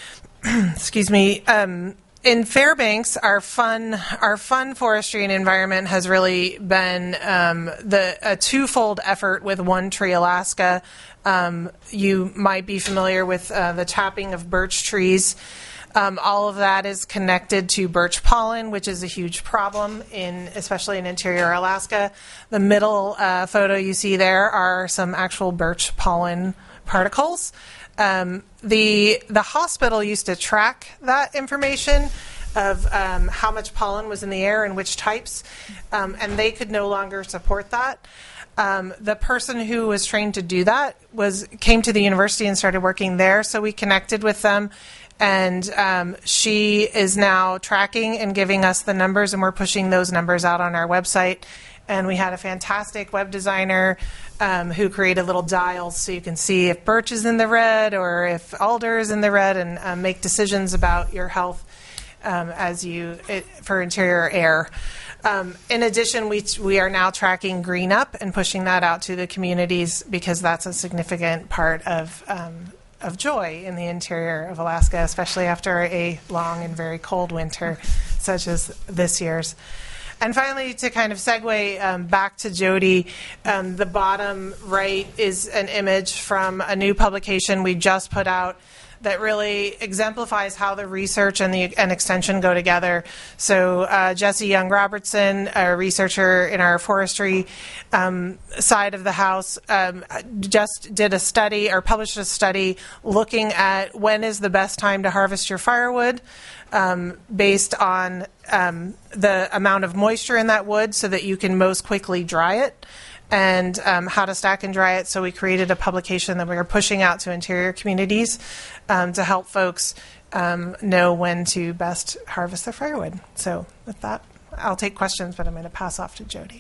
excuse me, um, in Fairbanks, our fun, our fun forestry and environment has really been um, the a twofold effort with One Tree Alaska. Um, you might be familiar with uh, the tapping of birch trees. Um, all of that is connected to birch pollen, which is a huge problem in, especially in interior Alaska. The middle uh, photo you see there are some actual birch pollen particles. Um, the the hospital used to track that information of um, how much pollen was in the air and which types, um, and they could no longer support that. Um, the person who was trained to do that was came to the university and started working there, so we connected with them, and um, she is now tracking and giving us the numbers, and we're pushing those numbers out on our website. And we had a fantastic web designer um, who created little dials so you can see if birch is in the red or if alder is in the red, and um, make decisions about your health um, as you it, for interior air. Um, in addition, we we are now tracking Green Up and pushing that out to the communities because that's a significant part of um, of joy in the interior of Alaska, especially after a long and very cold winter such as this year's. And finally, to kind of segue um, back to Jody, um, the bottom right is an image from a new publication we just put out that really exemplifies how the research and the and extension go together. So uh, Jesse Young Robertson, a researcher in our forestry um, side of the house, um, just did a study or published a study looking at when is the best time to harvest your firewood. Um, based on um, the amount of moisture in that wood so that you can most quickly dry it, and um, how to stack and dry it. So we created a publication that we are pushing out to interior communities um, to help folks um, know when to best harvest their firewood. So with that, I'll take questions, but I'm going to pass off to Jody.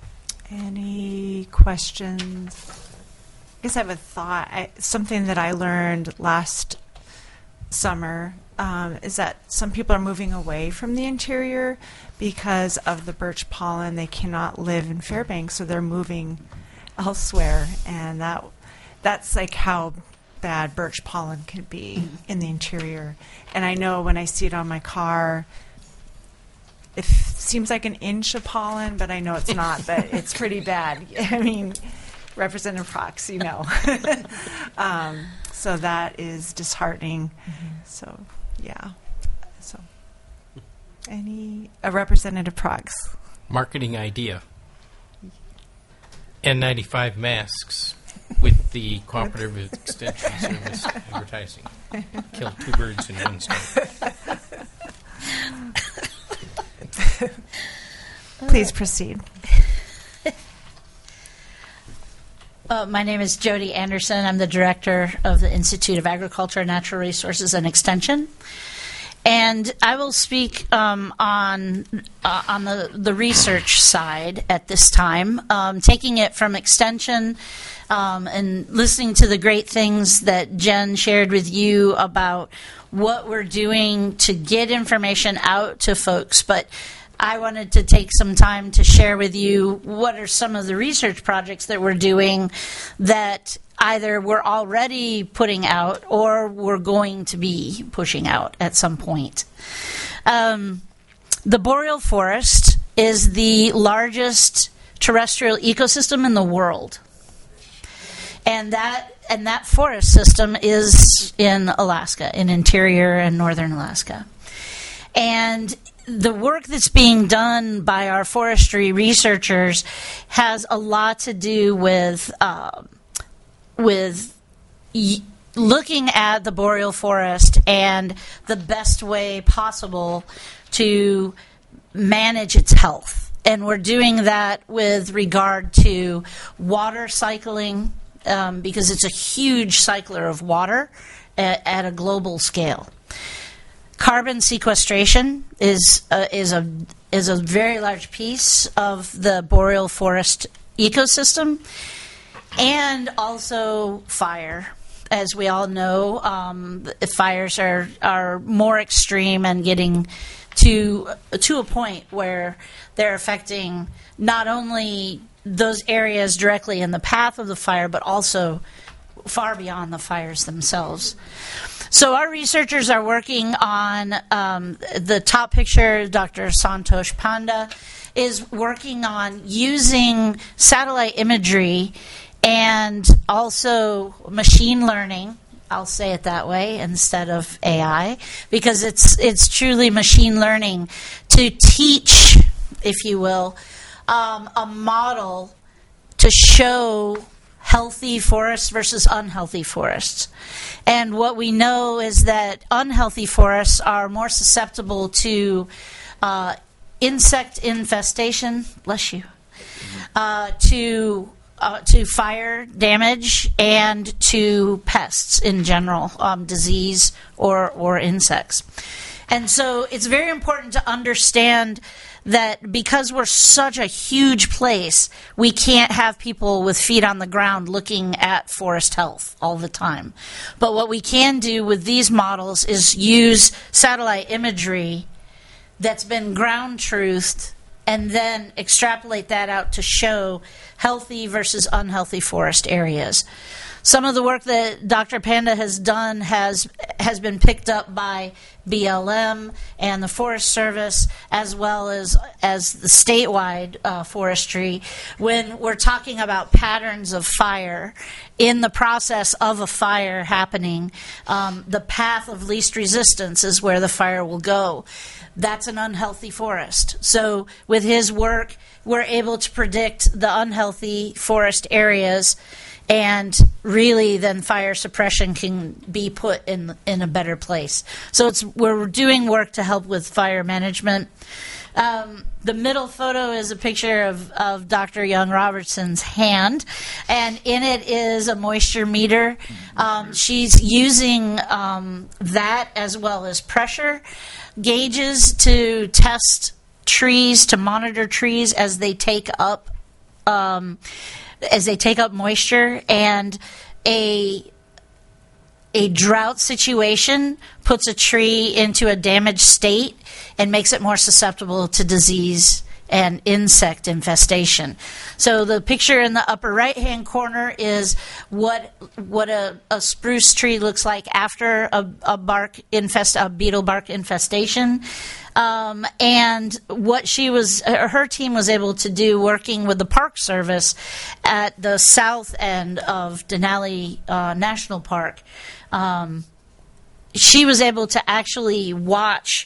Any questions? I guess I have a thought. I, something that I learned last summer Um, is that some people are moving away from the interior because of the birch pollen. They cannot live in Fairbanks, so they're moving elsewhere, and that that's like how bad birch pollen can be mm-hmm. in the interior. And I know when I see it on my car, it f- seems like an inch of pollen, but I know it's not, but it's pretty bad. I mean, Representative Fox, you know. um, so that is disheartening. Mm-hmm. So. Yeah. So, any a Representative Proggs? Marketing idea. N ninety-five masks with the Cooperative Extension Service advertising. Kill two birds in one stone. Please proceed. Uh, my name is Jody Anderson. I'm the director of the Institute of Agriculture, Natural Resources, and Extension. And I will speak um, on uh, on the, the research side at this time, um, taking it from Extension um, and listening to the great things that Jen shared with you about what we're doing to get information out to folks. But I wanted to take some time to share with you what are some of the research projects that we're doing that either we're already putting out or we're going to be pushing out at some point. Um, the boreal forest is the largest terrestrial ecosystem in the world. And that and that forest system is in Alaska, in interior and northern Alaska. And the work that's being done by our forestry researchers has a lot to do with uh, with y- looking at the boreal forest and the best way possible to manage its health. And we're doing that with regard to water cycling, um, because it's a huge cycler of water at, at a global scale. Carbon sequestration is uh, is a is a very large piece of the boreal forest ecosystem, and also fire. As we all know, um, fires are are more extreme and getting to to a point where they're affecting not only those areas directly in the path of the fire, but also far beyond the fires themselves. So our researchers are working on um, the top picture. Doctor Santosh Panda is working on using satellite imagery and also machine learning. I'll say it that way instead of A I, because it's it's truly machine learning to teach, if you will, um, a model to show healthy forests versus unhealthy forests. And what we know is that unhealthy forests are more susceptible to uh, insect infestation, bless you, uh, to uh, to fire damage, and to pests in general, um, disease or or insects. And so it's very important to understand that because we're such a huge place, we can't have people with feet on the ground looking at forest health all the time. But what we can do with these models is use satellite imagery that's been ground truthed and then extrapolate that out to show healthy versus unhealthy forest areas. Some of the work that Doctor Panda has done has has been picked up by B L M and the Forest Service, as well as as the statewide uh, forestry, when we're talking about patterns of fire. In the process of a fire happening, um, the path of least resistance is where the fire will go. That's an unhealthy forest. So with his work, we're able to predict the unhealthy forest areas, and really then fire suppression can be put in in a better place. So it's we're doing work to help with fire management. Um, the middle photo is a picture of, of Doctor Young Robertson's hand, and in it is a moisture meter. Um, she's using um, that as well as pressure gauges to test trees, to monitor trees as they take up um, as they take up moisture, and a a drought situation puts a tree into a damaged state and makes it more susceptible to disease and insect infestation. So the picture in the upper right-hand corner is what what a, a spruce tree looks like after a, a bark infest a beetle bark infestation. Um, and what she was, her team was able to do, working with the Park Service at the south end of Denali uh, National Park, um, she was able to actually watch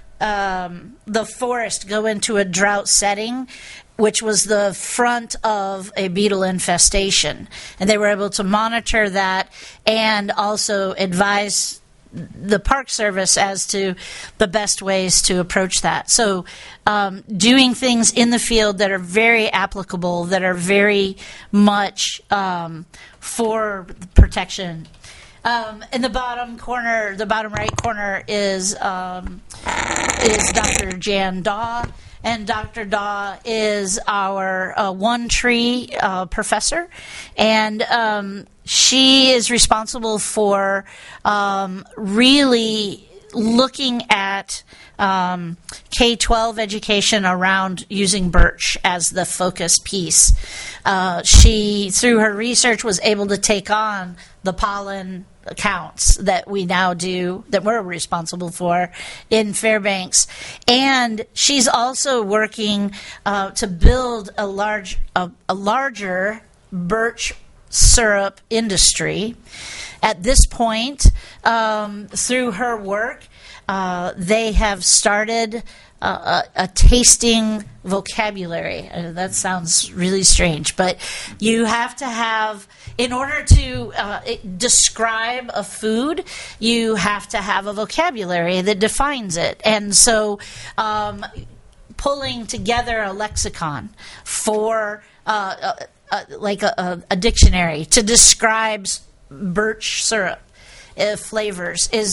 um, the forest go into a drought setting, which was the front of a beetle infestation. And they were able to monitor that and also advise the Park Service as to the best ways to approach that. So um, doing things in the field that are very applicable, that are very much um, for protection. Um, in the bottom corner, the bottom right corner is um, is Doctor Jan Daw. And Doctor Daw is our uh, One Tree uh, professor, and um, she is responsible for um, really looking at um, K twelve education around using birch as the focus piece. Uh, she, through her research, was able to take on the pollen counts that we now do, that we're responsible for in Fairbanks. And she's also working uh, to build a large, a, a larger birch syrup industry. At this point, um, through her work, uh, they have started uh, a, a tasting vocabulary. Uh, that sounds really strange, but you have to have, in order to uh, it, describe a food, you have to have a vocabulary that defines it. And so um, pulling together a lexicon for uh, uh, uh, like a, a dictionary to describe birch syrup uh, flavors is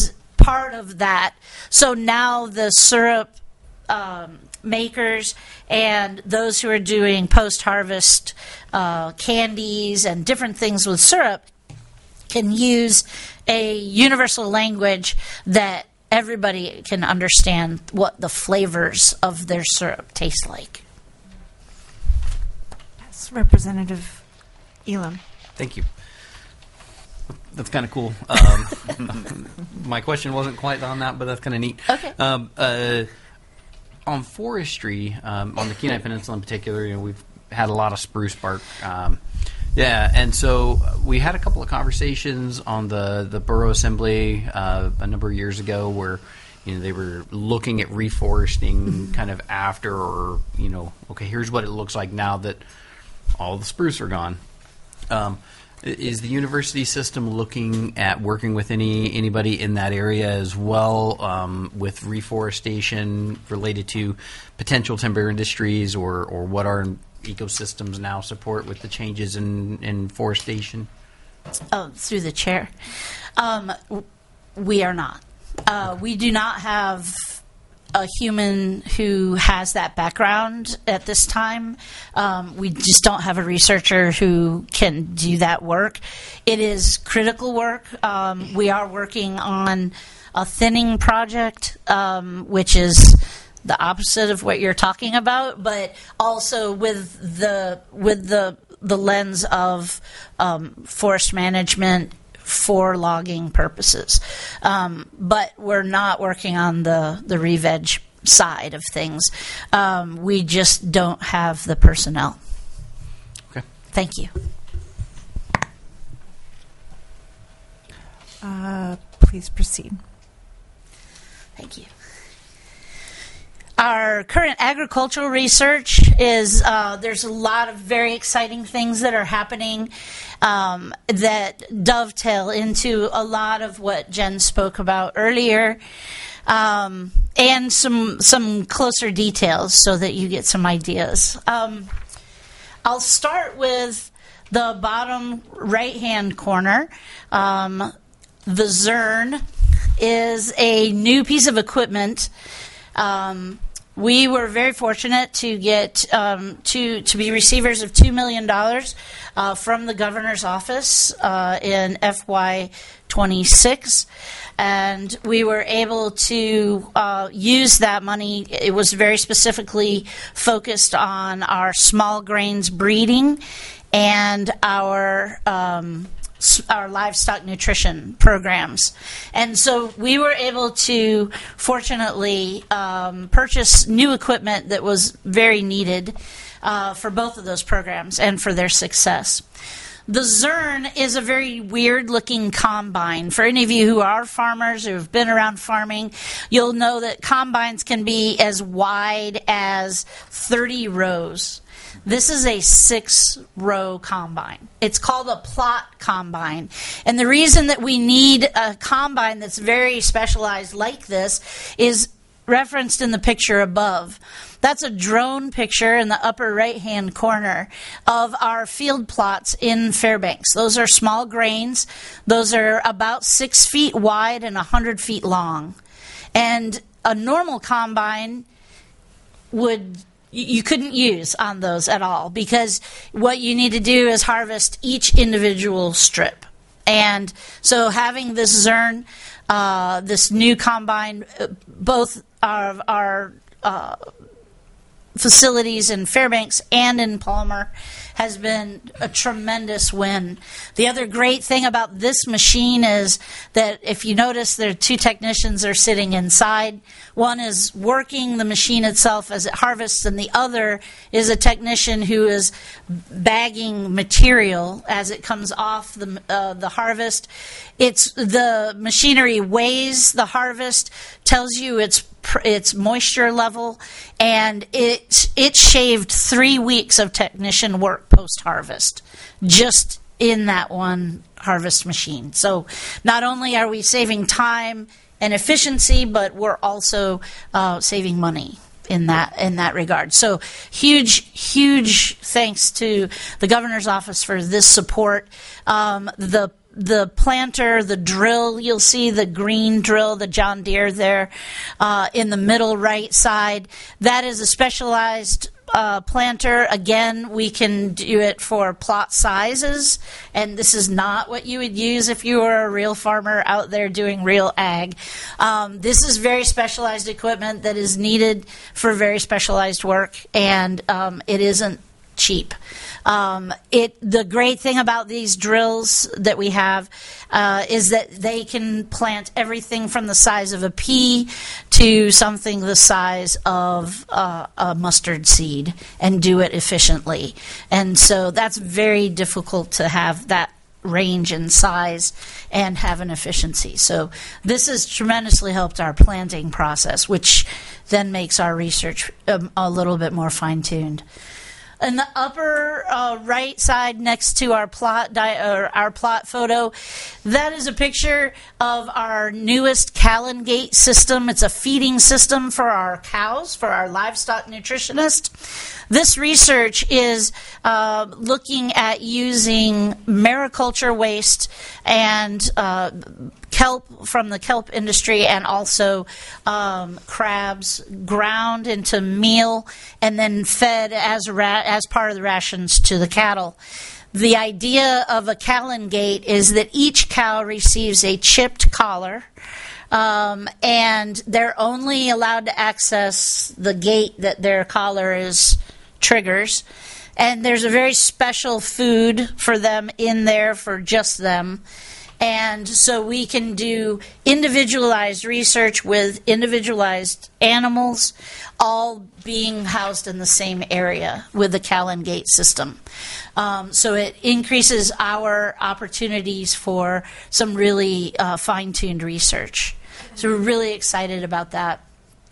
part of that. So now the syrup um, makers and those who are doing post-harvest uh, candies and different things with syrup can use a universal language that everybody can understand what the flavors of their syrup taste like. Yes, Representative Elam. Thank you. That's kind of cool. Um, my question wasn't quite on that, but that's kind of neat. Okay. Um, uh, on forestry, um, on the Kenai Peninsula in particular, you know, we've had a lot of spruce bark. Um, yeah, and so we had a couple of conversations on the, the Borough Assembly uh, a number of years ago where, you know, they were looking at reforesting kind of after, or, you know, okay, here's what it looks like now that all the spruce are gone. Um, Is the university system looking at working with any anybody in that area as well, um, with reforestation related to potential timber industries, or, or what our ecosystems now support with the changes in, in forestation? Oh, through the chair. Um, w- we are not. Uh, we do not have a human who has that background at this time. Um, we just don't have a researcher who can do that work. It is critical work. Um, we are working on a thinning project, um, which is the opposite of what you're talking about, but also with the with the the lens of um, forest management for logging purposes. Um, but we're not working on the, the re-veg side of things. Um, we just don't have the personnel. Okay. Thank you. Uh, please proceed. Thank you. Our current agricultural research is, uh, there's a lot of very exciting things that are happening um, that dovetail into a lot of what Jen spoke about earlier, um, and some some closer details so that you get some ideas. Um, I'll start with the bottom right-hand corner. Um, the Zern is a new piece of equipment. Um, we were very fortunate to get um, to to be receivers of two million dollars uh, from the governor's office uh, in F Y twenty-six, and we were able to uh, use that money. It was very specifically focused on our small grains breeding and our um, our livestock nutrition programs. And so we were able to, fortunately, um, purchase new equipment that was very needed uh, for both of those programs and for their success. The Zern is a very weird-looking combine. For any of you who are farmers or have been around farming, you'll know that combines can be as wide as thirty rows. This is a six-row combine. It's called a plot combine. And the reason that we need a combine that's very specialized like this is referenced in the picture above. That's a drone picture in the upper right-hand corner of our field plots in Fairbanks. Those are small grains. Those are about six feet wide and one hundred feet long. And a normal combine would... you couldn't use on those at all, because what you need to do is harvest each individual strip. And so having this Zern, uh, this new combine, both of our uh, facilities in Fairbanks and in Palmer, has been a tremendous win. The other great thing about this machine is that if you notice, there are two technicians are sitting inside. One is working the machine itself as it harvests, and the other is a technician who is bagging material as it comes off the uh, the harvest. It's the machinery weighs the harvest, tells you its its moisture level, and it it shaved three weeks of technician work post-harvest just in that one harvest machine. So not only are we saving time and efficiency, but we're also uh, saving money in that in that regard. So huge, huge thanks to the governor's office for this support. Um, the the planter, the drill, you'll see the green drill, the John Deere there uh, in the middle right side. That is a specialized uh, planter. Again, we can do it for plot sizes, and this is not what you would use if you were a real farmer out there doing real ag. Um, this is very specialized equipment that is needed for very specialized work, and um, it isn't cheap. Um, it the great thing about these drills that we have uh, is that they can plant everything from the size of a pea to something the size of uh, a mustard seed and do it efficiently. And so that's very difficult to have that range and size and have an efficiency. So this has tremendously helped our planting process, which then makes our research um, a little bit more fine-tuned. In the upper uh, right side, next to our plot di- or our plot photo, that is a picture of our newest Callan-Gate system. It's a feeding system for our cows, for our livestock nutritionists. This research is uh, looking at using mariculture waste and uh, kelp from the kelp industry, and also um, crabs ground into meal and then fed as ra- as part of the rations to the cattle. The idea of a Callan-Gate is that each cow receives a chipped collar, um, and they're only allowed to access the gate that their collar is triggers. And there's a very special food for them in there for just them. And so we can do individualized research with individualized animals, all being housed in the same area with the Callan-Gate system. Um, so it increases our opportunities for some really uh, fine-tuned research. So we're really excited about that.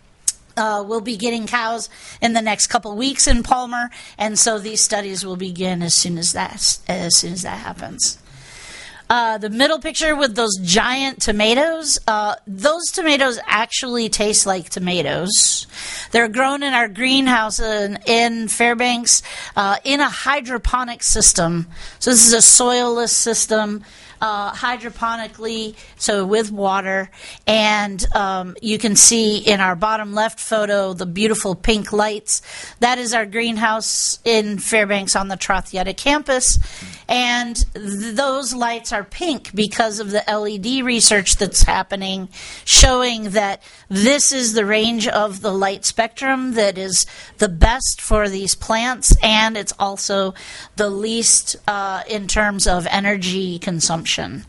Uh, we'll be getting cows in the next couple weeks in Palmer, and so these studies will begin as soon as that as soon as that happens. Uh, the middle picture with those giant tomatoes, uh, those tomatoes actually taste like tomatoes. They're grown in our greenhouse in, in Fairbanks uh, in a hydroponic system. So this is a soilless system, uh, hydroponically, so with water. And um, you can see in our bottom left photo the beautiful pink lights. That is our greenhouse in Fairbanks on the Trothieta campus. And th- those lights are pink because of the L E D research that's happening, showing that this is the range of the light spectrum that is the best for these plants, and it's also the least uh, in terms of energy consumption.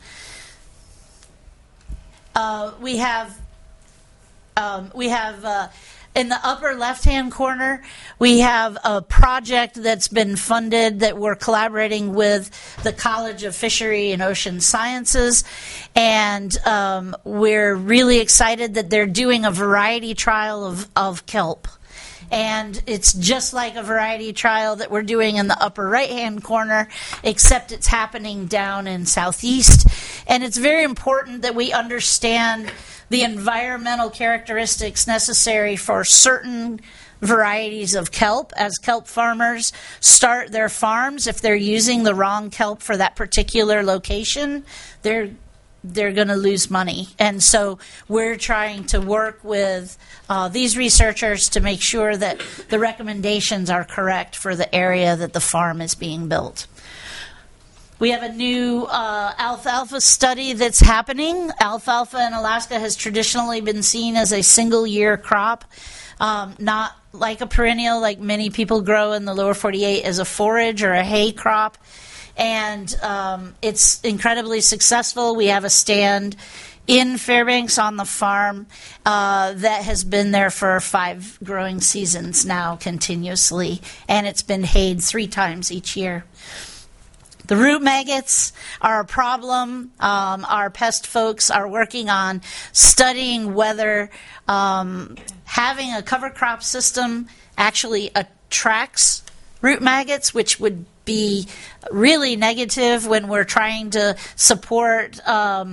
Uh, we have um, we have. Uh, In the upper left-hand corner, we have a project that's been funded that we're collaborating with the College of Fishery and Ocean Sciences, and um, we're really excited that they're doing a variety trial of, of kelp. And it's just like a variety trial that we're doing in the upper right-hand corner, except it's happening down in Southeast. And it's very important that we understand the environmental characteristics necessary for certain varieties of kelp. As kelp farmers start their farms, if they're using the wrong kelp for that particular location, they're they're going to lose money. And so we're trying to work with uh, these researchers to make sure that the recommendations are correct for the area that the farm is being built. We have a new uh, alfalfa study that's happening. Alfalfa in Alaska has traditionally been seen as a single-year crop, um, not like a perennial like many people grow in the lower forty-eight as a forage or a hay crop. And um, it's incredibly successful. We have a stand in Fairbanks on the farm uh, that has been there for five growing seasons now continuously, and it's been hayed three times each year. The root maggots are a problem. Um, our pest folks are working on studying whether um, having a cover crop system actually attracts root maggots, which would be really negative when we're trying to support um,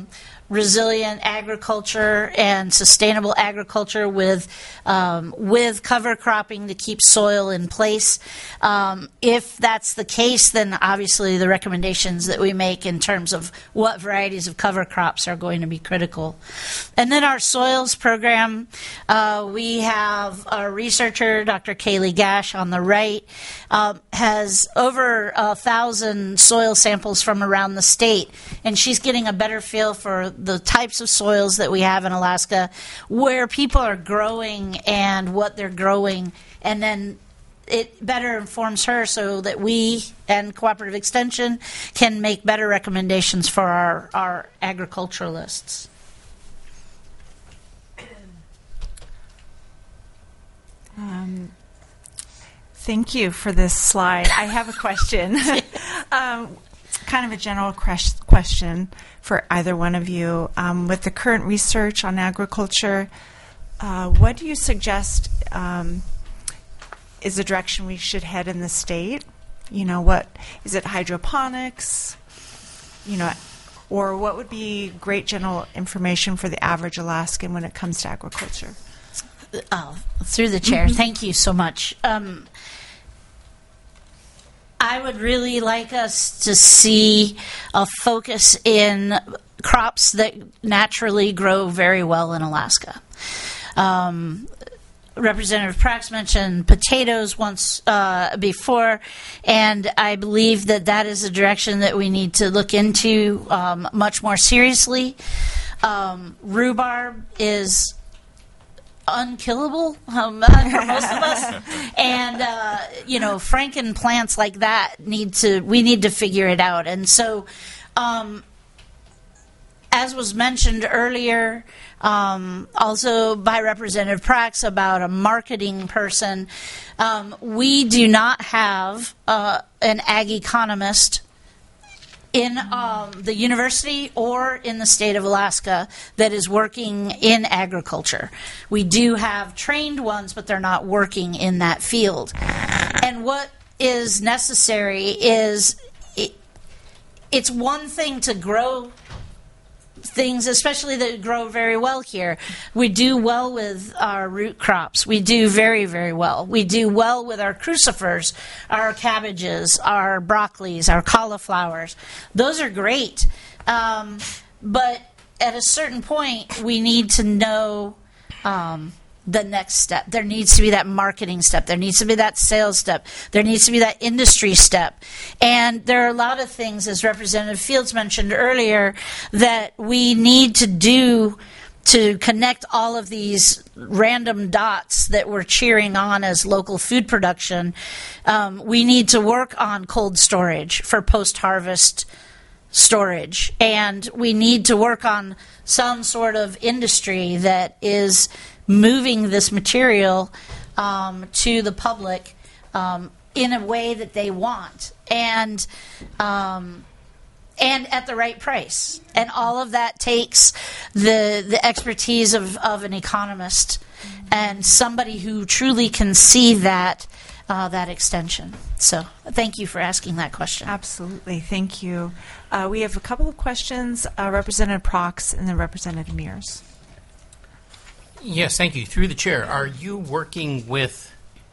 resilient agriculture and sustainable agriculture with um, with cover cropping to keep soil in place. Um, if that's the case, then obviously the recommendations that we make in terms of what varieties of cover crops are going to be critical. And then our soils program, uh, we have our researcher, Doctor Kaylee Gash, on the right, uh, has over a thousand soil samples from around the state, and she's getting a better feel for the types of soils that we have in Alaska, where people are growing and what they're growing, and then it better informs her so that we and Cooperative Extension can make better recommendations for our, our agriculturalists. Um, thank you for this slide. I have a question. um, kind of a general cres- question for either one of you. Um, with the current research on agriculture, uh, what do you suggest um, is the direction we should head in the state? You know, what is it, hydroponics? You know, or what would be great general information for the average Alaskan when it comes to agriculture? Oh, through the chair. Thank you so much. Um, I would really like us to see a focus in crops that naturally grow very well in Alaska. Um, Representative Prax mentioned potatoes once uh, before, and I believe that that is a direction that we need to look into um, much more seriously. Um, rhubarb is unkillable um, for most of us, and uh, you know, Franken plants like that need to. We need to figure it out, and so, um, as was mentioned earlier, um, also by Representative Prax about a marketing person, um, we do not have uh, an ag economist in um, the university or in the state of Alaska that is working in agriculture. We do have trained ones, but they're not working in that field. And what is necessary is it, it's one thing to grow things, especially that grow very well here. We do well with our root crops. We do very, very well. We do well with our crucifers, our cabbages, our broccolis, our cauliflowers. Those are great. Um, but at a certain point, we need to know um, the next step. There needs to be that marketing step. There needs to be that sales step. There needs to be that industry step. And there are a lot of things, as Representative Fields mentioned earlier, that we need to do to connect all of these random dots that we're cheering on as local food production. Um, we need to work on cold storage for post-harvest storage. And we need to work on some sort of industry that is moving this material um, to the public um, in a way that they want, and um, and at the right price. And all of that takes the the expertise of, of an economist and somebody who truly can see that uh, that extension. So thank you for asking that question. Absolutely. Thank you. Uh, we have a couple of questions. Uh, Representative Prox and then Representative Mears. Yes, thank you. Through the chair, are you working with,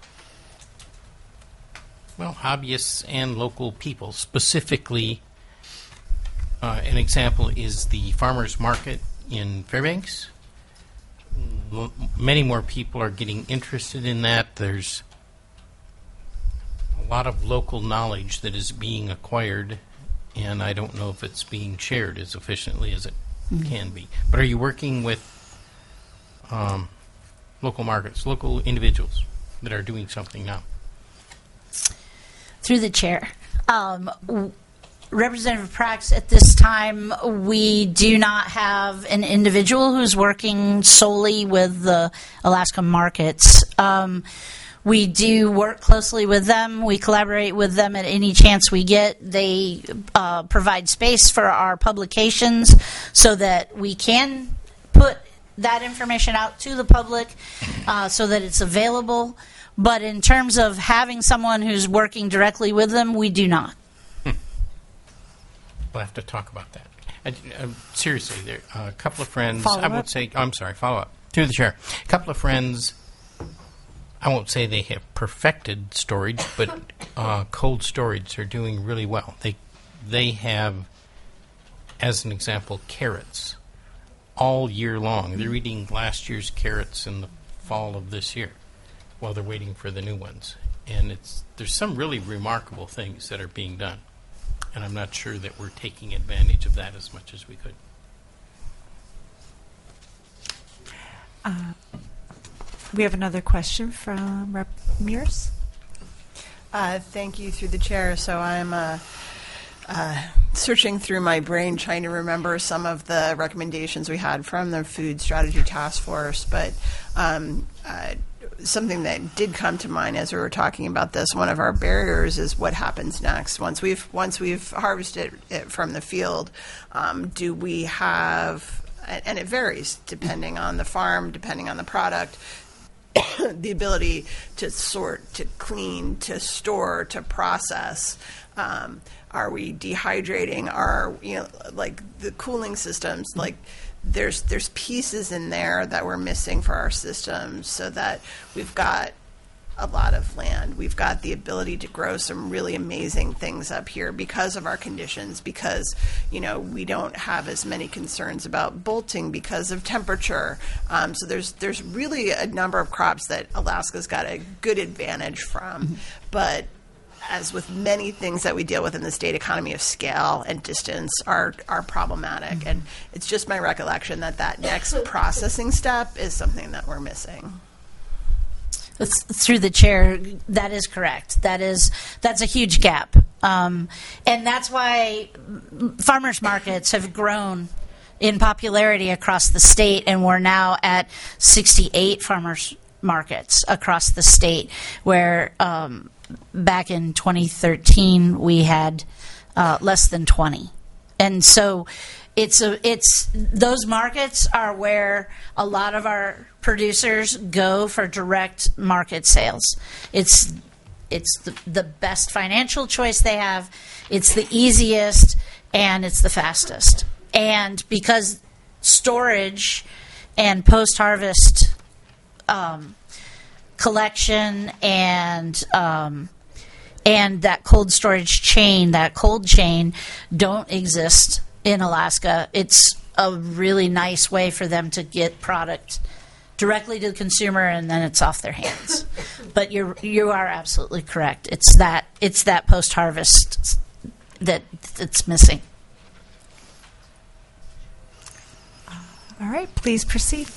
well, hobbyists and local people? Specifically, uh, an example is the farmers market in Fairbanks. L- many more people are getting interested in that. There's a lot of local knowledge that is being acquired, and I don't know if it's being shared as efficiently as it mm-hmm. can be. But are you working with Um, local markets, local individuals that are doing something now? Through the chair. Um, w- Representative Prax, at this time, we do not have an individual who's working solely with the Alaska markets. Um, we do work closely with them. We collaborate with them at any chance we get. They uh, provide space for our publications so that we can put that information out to the public uh, so that it's available. But in terms of having someone who's working directly with them, we do not. Hmm. We'll have to talk about that. I, uh, seriously, there a couple of friends. Follow I won't up? say. I'm sorry. Follow up through the chair. A couple of friends. I won't say they have perfected storage, but uh, cold storage are doing really well. They they have, as an example, carrots all year long. They're eating last year's carrots in the fall of this year while they're waiting for the new ones. And it's there's some really remarkable things that are being done. And I'm not sure that we're taking advantage of that as much as we could. Uh, we have another question from Rep Mears. Uh, thank you, through the chair. So I'm uh, uh, searching through my brain trying to remember some of the recommendations we had from the Food Strategy Task Force. But um, uh, something that did come to mind as we were talking about this, one of our barriers is what happens next. Once we've once we've harvested it from the field, um, do we have, and it varies depending on the farm, depending on the product, the ability to sort, to clean, to store, to process. Um, are we dehydrating? Are, you know, like the cooling systems, like there's there's pieces in there that we're missing for our systems, so that we've got a lot of land. We've got the ability to grow some really amazing things up here because of our conditions, because, you know, we don't have as many concerns about bolting because of temperature. Um, so there's there's really a number of crops that Alaska's got a good advantage from. Mm-hmm. But as with many things that we deal with in the state, economy of scale and distance are are problematic. Mm-hmm. And it's just my recollection that that next processing step is something that we're missing. Through the chair, that is correct. That is that's a huge gap, um, and that's why farmers markets have grown in popularity across the state, and we're now at sixty-eight farmers markets across the state, where um, back in twenty thirteen we had uh, less than twenty, and so it's a, it's those markets are where a lot of our producers go for direct market sales. It's it's the, the best financial choice they have. It's the easiest, and it's the fastest. And because storage and post-harvest um, collection and um, and that cold storage chain, that cold chain, don't exist in Alaska, it's a really nice way for them to get product directly to the consumer, and then it's off their hands. But you're you are absolutely correct. It's that it's that post harvest that that's missing. All right, please proceed.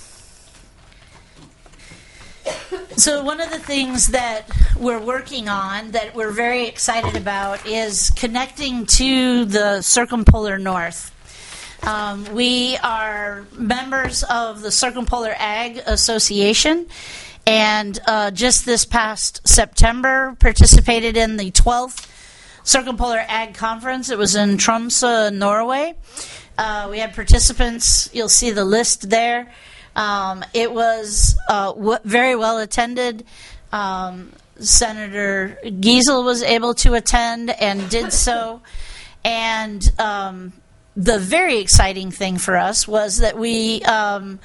So one of the things that we're working on that we're very excited about is connecting to the Circumpolar North. Um, we are members of the Circumpolar Ag Association, and uh, just this past September participated in the twelfth Circumpolar Ag Conference. It was in Tromsø, Norway. Uh, we had participants. You'll see the list there. Um, it was uh, w- very well attended. Um, Senator Giesel was able to attend and did so. And um, the very exciting thing for us was that we, um,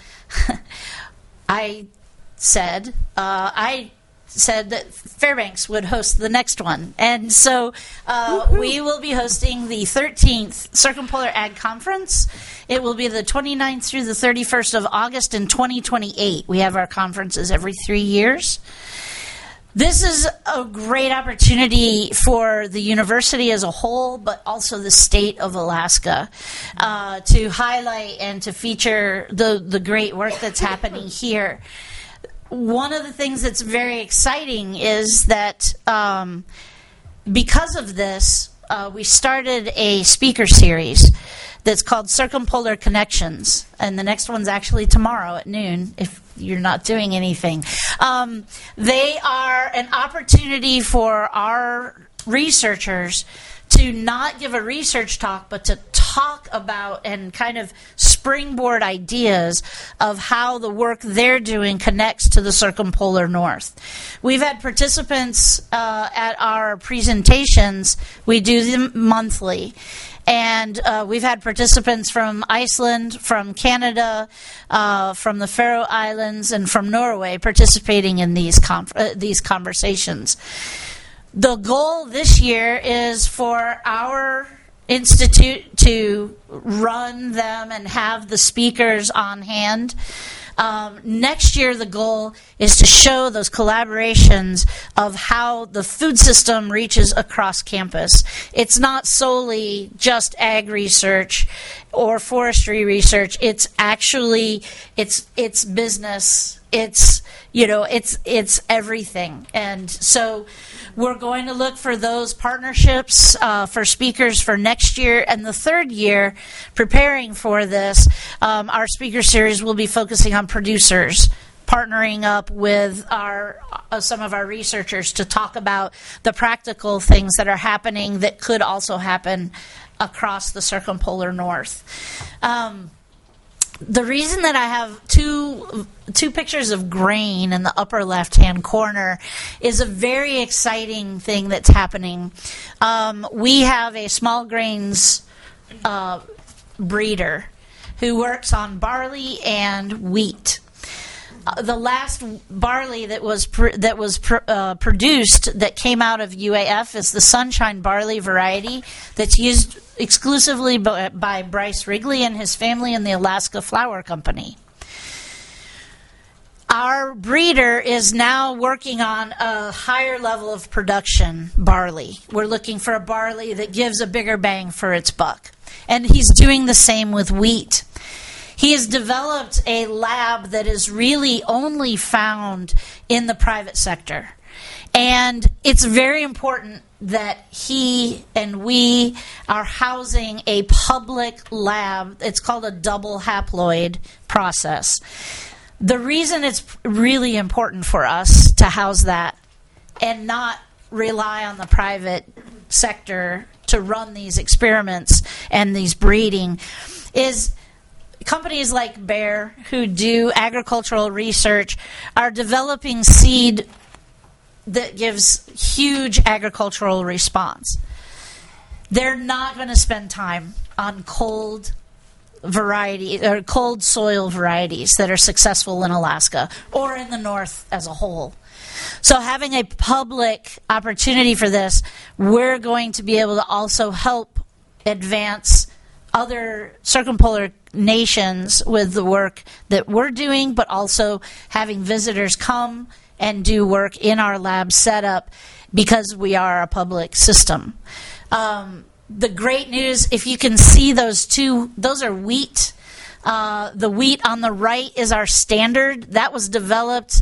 I said, uh, I said that Fairbanks would host the next one. And so uh, we will be hosting the thirteenth Circumpolar Ag Conference. It will be the twenty-ninth through the thirty-first of August in twenty twenty-eight. We have our conferences every three years. This is a great opportunity for the university as a whole, but also the state of Alaska, uh, to highlight and to feature the, the great work that's happening here. One of the things that's very exciting is that um, because of this, uh, we started a speaker series that's called Circumpolar Connections, and the next one's actually tomorrow at noon if you're not doing anything. Um, they are an opportunity for our researchers to not give a research talk, but to talk about and kind of springboard ideas of how the work they're doing connects to the Circumpolar North. We've had participants uh, at our presentations. We do them monthly. And uh, we've had participants from Iceland, from Canada, uh, from the Faroe Islands, and from Norway participating in these conf- uh, these conversations. The goal this year is for our institute to run them and have the speakers on hand. Um, next year, the goal is to show those collaborations of how the food system reaches across campus. It's not solely just ag research or forestry research. It's actually it's it's business. It's you know it's it's everything. And so we're going to look for those partnerships uh, for speakers for next year. And the third year, preparing for this, um, our speaker series will be focusing on producers, partnering up with our uh, some of our researchers to talk about the practical things that are happening that could also happen across the circumpolar north. Um, The reason that I have two two pictures of grain in the upper left-hand corner is a very exciting thing that's happening. Um, we have a small grains uh, breeder who works on barley and wheat. Uh, the last barley that was pr- that was pr- uh, produced that came out of U A F is the Sunshine Barley variety that's used exclusively by, by Bryce Wrigley and his family in the Alaska Flour Company. Our breeder is now working on a higher level of production barley. We're looking for a barley that gives a bigger bang for its buck. And he's doing the same with wheat. He has developed a lab that is really only found in the private sector. And it's very important that he and we are housing a public lab. It's called a double haploid process. The reason it's really important for us to house that and not rely on the private sector to run these experiments and these breeding is companies like Bayer, who do agricultural research, are developing seed that gives huge agricultural response. They're not going to spend time on cold variety or cold soil varieties that are successful in Alaska or in the North as a whole. So having a public opportunity for this, we're going to be able to also help advance other circumpolar nations with the work that we're doing, but also having visitors come and do work in our lab setup because we are a public system. Um, the great news, if you can see those two, those are wheat. Uh, the wheat on the right is our standard. That was developed,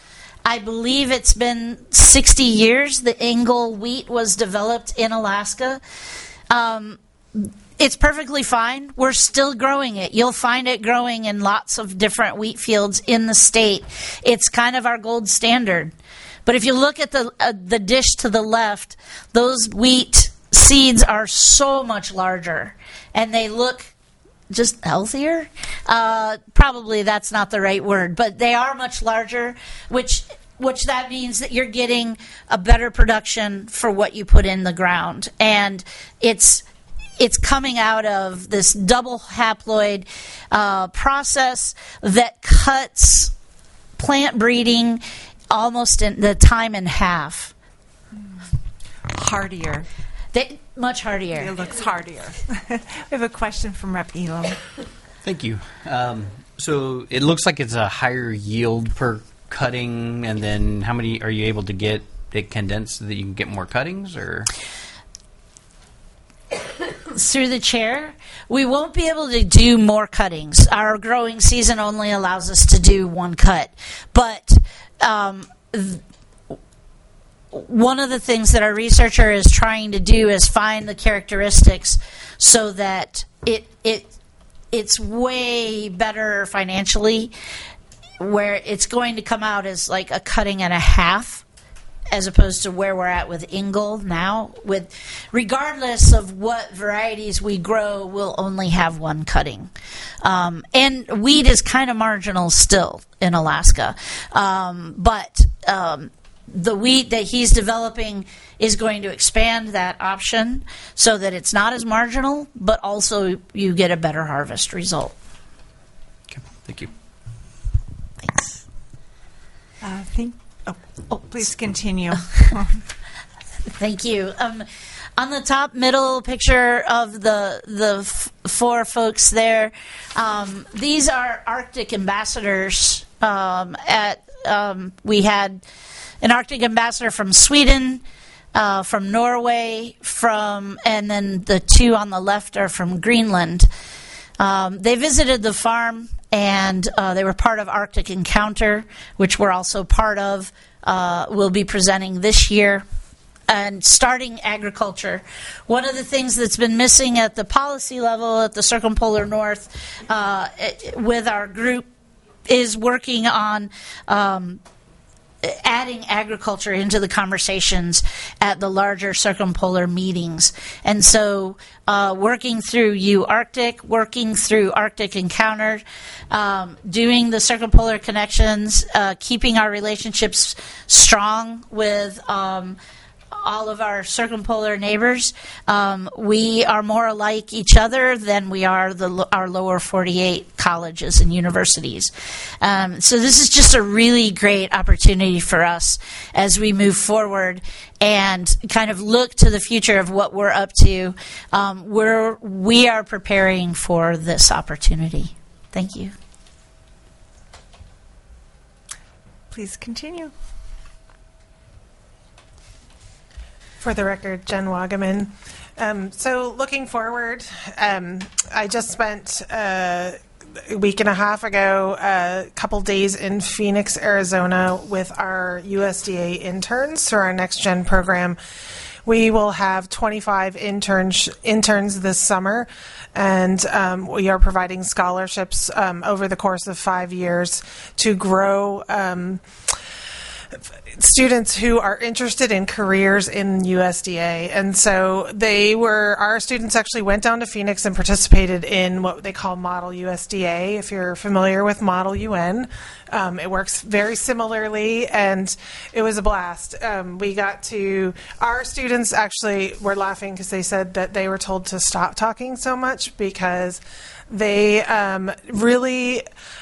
I believe it's been sixty years. The Engel wheat was developed in Alaska. Um, It's perfectly fine. We're still growing it. You'll find it growing in lots of different wheat fields in the state. It's kind of our gold standard. But if you look at the uh, the dish to the left, those wheat seeds are so much larger, and they look just healthier. Uh, probably that's not the right word, but they are much larger, which which that means that you're getting a better production for what you put in the ground, and it's. It's coming out of this double haploid uh, process that cuts plant breeding almost in the time in half. Hardier. They, much hardier. It looks hardier. We have a question from Rep Elam. Thank you. Um, so it looks like it's a higher yield per cutting, and then how many are you able to get it condensed so that you can get more cuttings, or? Through the chair, we won't be able to do more cuttings. Our growing season only allows us to do one cut. But um, th- one of the things that our researcher is trying to do is find the characteristics so that it it it's way better financially, where it's going to come out as like a cutting and a half, as opposed to where we're at with Engel now. With regardless of what varieties we grow, we'll only have one cutting. Um, and wheat is kind of marginal still in Alaska. Um, but um, the wheat that he's developing is going to expand that option so that it's not as marginal, but also you get a better harvest result. Okay, thank you. Thanks. Uh, think, oh, oh, please continue. Thank you. Um, on the top middle picture of the the f- four folks there, um, these are Arctic ambassadors. Um, at um, we had an Arctic ambassador from Sweden, uh, from Norway, from and then the two on the left are from Greenland. Um, they visited the farm, and uh, they were part of Arctic Encounter, which we're also part of. Uh, we'll be presenting this year. And starting agriculture. One of the things that's been missing at the policy level at the Circumpolar North uh, with our group is working on um, adding agriculture into the conversations at the larger circumpolar meetings. And so uh, working through U Arctic, working through Arctic Encounter, um, doing the circumpolar connections, uh, keeping our relationships strong with um, all of our circumpolar neighbors. Um, we are more alike each other than we are the our lower forty-eight colleges and universities. Um, so this is just a really great opportunity for us as we move forward and kind of look to the future of what we're up to. Um, we're we are preparing for this opportunity. Thank you. Please continue. For the record, Jen Wagaman. Um, so looking forward, um, I just spent uh, a week and a half ago a couple days in Phoenix, Arizona with our U S D A interns for our Next Gen program. We will have twenty-five interns interns this summer, and um, we are providing scholarships um, over the course of five years to grow um, students who are interested in careers in U S D A. And so they were, our students actually went down to Phoenix and participated in what they call Model U S D A. If you're familiar with Model U N, um, it works very similarly, and it was a blast. Um, we got to, our students actually were laughing because they said that they were told to stop talking so much because they um, really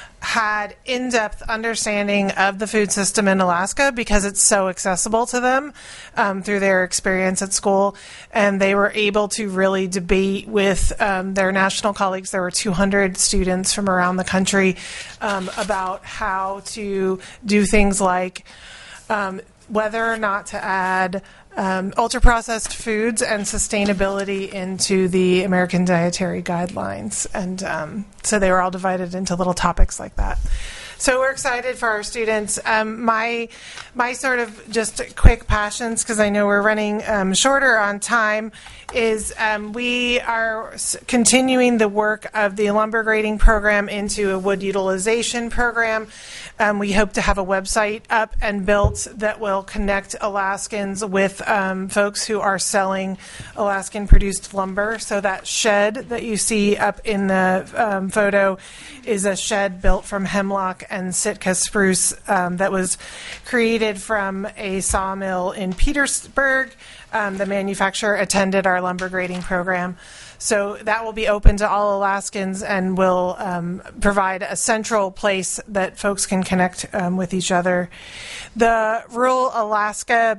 had in-depth understanding of the food system in Alaska because it's so accessible to them um, through their experience at school. And they were able to really debate with um, their national colleagues. There were two hundred students from around the country um, about how to do things like um, whether or not to add Um, ultra-processed foods and sustainability into the American Dietary Guidelines. And um, so they were all divided into little topics like that. So we're excited for our students. Um, my my sort of just quick passions, because I know we're running um, shorter on time, is um, we are s- continuing the work of the lumber grading program into a wood utilization program. Um, we hope to have a website up and built that will connect Alaskans with um, folks who are selling Alaskan-produced lumber. So that shed that you see up in the um, photo is a shed built from hemlock and Sitka spruce um, that was created from a sawmill in Petersburg. Um, the manufacturer attended our lumber grading program. So that will be open to all Alaskans and will um, provide a central place that folks can connect um, with each other. The Rural Alaska,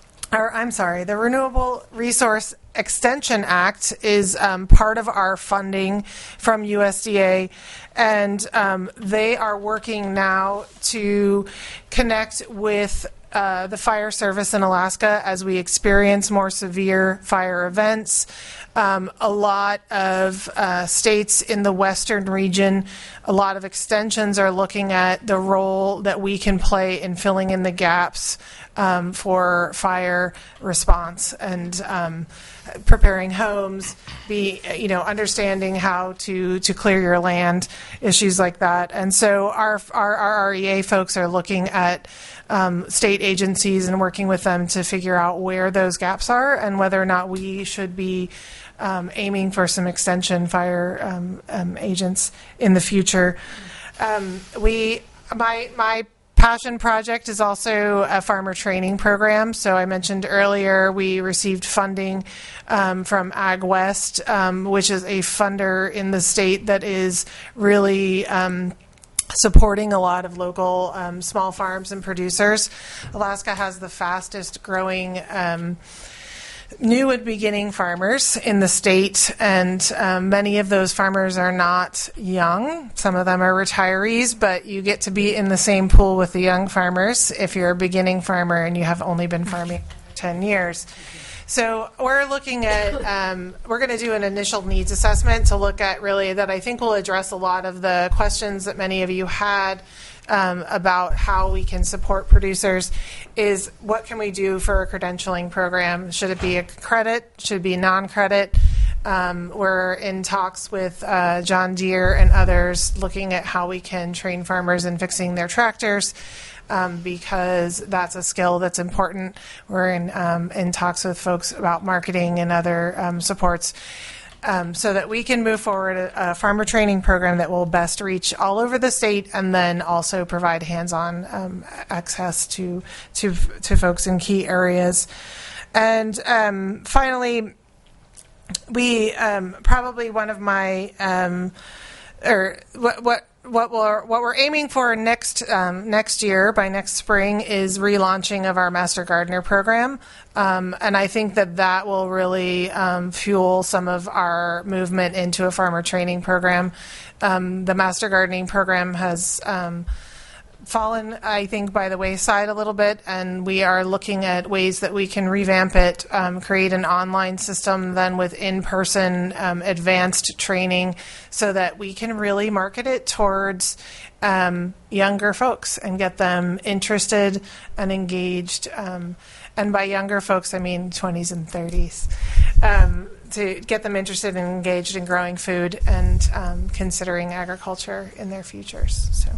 or I'm sorry, the Renewable Resource Extension Act is um, part of our funding from U S D A, and um, they are working now to connect with Uh, the fire service in Alaska as we experience more severe fire events. Um, a lot of uh, states in the western region, a lot of extensions are looking at the role that we can play in filling in the gaps um, for fire response and um, preparing homes, be you know understanding how to, to clear your land, issues like that. And so our our, our R E A folks are looking at Um, state agencies and working with them to figure out where those gaps are and whether or not we should be um, aiming for some extension fire um, um, agents in the future. Um, we, my, my Passion Project is also a farmer training program. So I mentioned earlier we received funding um, from Ag West, um, which is a funder in the state that is really um, supporting a lot of local um, small farms and producers. Alaska has the fastest growing um, new and beginning farmers in the state, and um, many of those farmers are not young. Some of them are retirees, but you get to be in the same pool with the young farmers if you're a beginning farmer and you have only been farming for ten years. So we're looking at, um, we're going to do an initial needs assessment to look at really that I think will address a lot of the questions that many of you had um, about how we can support producers. Is what can we do for a credentialing program? Should it be a credit? Should it be non-credit? Um, we're in talks with uh, John Deere and others looking at how we can train farmers in fixing their tractors. Um, because that's a skill that's important. We're in um, in talks with folks about marketing and other um, supports um, so that we can move forward a, a farmer training program that will best reach all over the state and then also provide hands-on um, access to, to, to folks in key areas. And um, finally, we um, probably one of my, um, or what, what What we're what we're aiming for next um, next year by next spring is relaunching of our Master Gardener program, um, and I think that that will really um, fuel some of our movement into a farmer training program. Um, the Master Gardening program has um, fallen, I think, by the wayside a little bit, and we are looking at ways that we can revamp it, um, create an online system then with in-person um, advanced training so that we can really market it towards um, younger folks and get them interested and engaged. Um, and by younger folks, I mean twenties and thirties. Um, to get them interested and engaged in growing food and um, considering agriculture in their futures. So.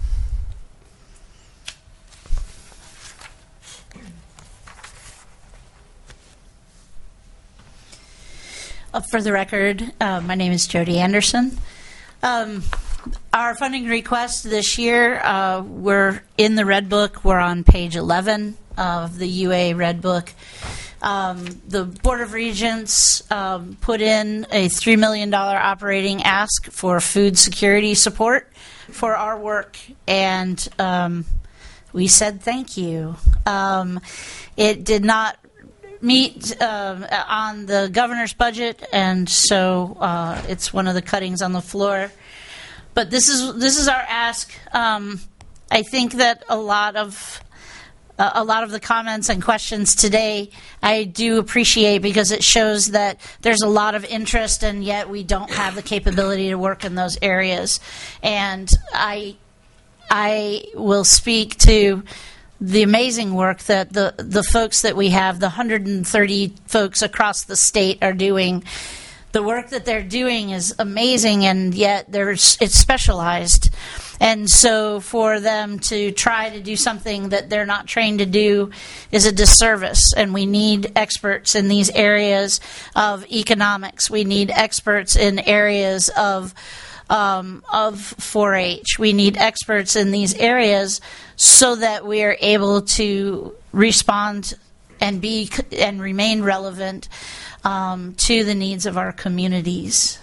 Uh, for the record, uh, my name is Jody Anderson. Um, our funding request this year, uh, we're in the Red Book. We're on page eleven of the U A Red Book. Um, the Board of Regents um, put in a three million dollars operating ask for food security support for our work, and um, we said thank you. Um, it did not meet uh, on the governor's budget, and so uh, it's one of the cuttings on the floor. But this is this is our ask. Um, I think that a lot of uh, a lot of the comments and questions today I do appreciate because it shows that there's a lot of interest, and yet we don't have the capability to work in those areas. And I I will speak to the amazing work that the, the folks that we have, the one hundred thirty folks across the state are doing. The work that they're doing is amazing, and yet there's, it's specialized. And so for them to try to do something that they're not trained to do is a disservice. And we need experts in these areas of economics. We need experts in areas of Um, of four H. We need experts in these areas so that we are able to respond and be and remain relevant um, to the needs of our communities.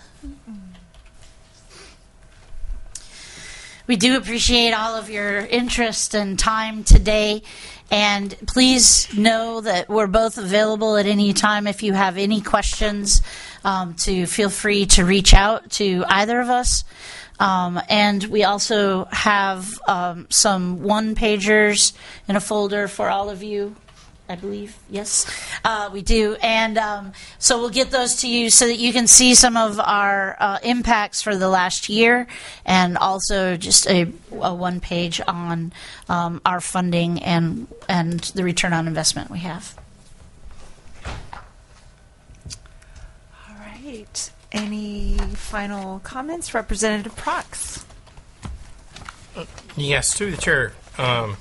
We do appreciate all of your interest and time today. And please know that we're both available at any time if you have any questions. Um, to feel free to reach out to either of us. Um, and we also have um, some one-pagers in a folder for all of you, I believe. Yes, uh, we do. And um, so we'll get those to you so that you can see some of our uh, impacts for the last year, and also just a, a one-page on um, our funding and, and the return on investment we have. Any final comments? Representative Prox. Yes, through the chair. Um,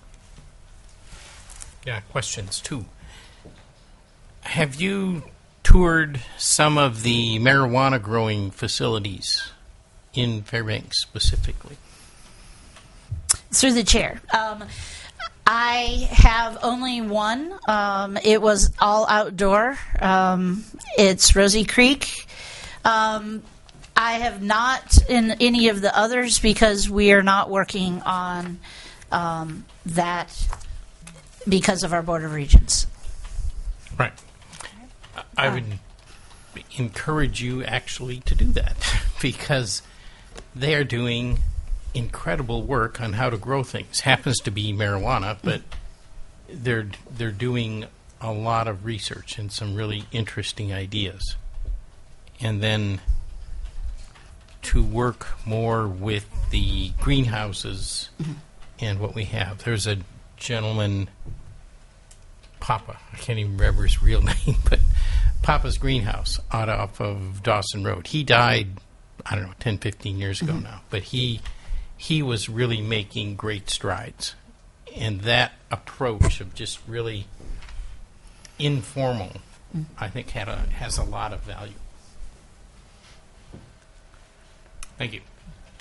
yeah, questions too. Have you toured some of the marijuana growing facilities in Fairbanks specifically? Through the chair. Um, I have only one. Um, it was all outdoor. Um, it's Rosie Creek. Um, I have not in any of the others because we are not working on um, that because of our Board of Regents. Right. I would encourage you actually to do that because they are doing incredible work on how to grow things. Happens to be marijuana, but they're they're doing a lot of research and some really interesting ideas. And then to work more with the greenhouses mm-hmm. and what we have. There's a gentleman, Papa, I can't even remember his real name, but Papa's Greenhouse out off of Dawson Road. He died, I don't know, ten, fifteen years ago mm-hmm. now, but he he was really making great strides. And that approach of just really informal, mm-hmm. I think had a, has a lot of value. Thank you.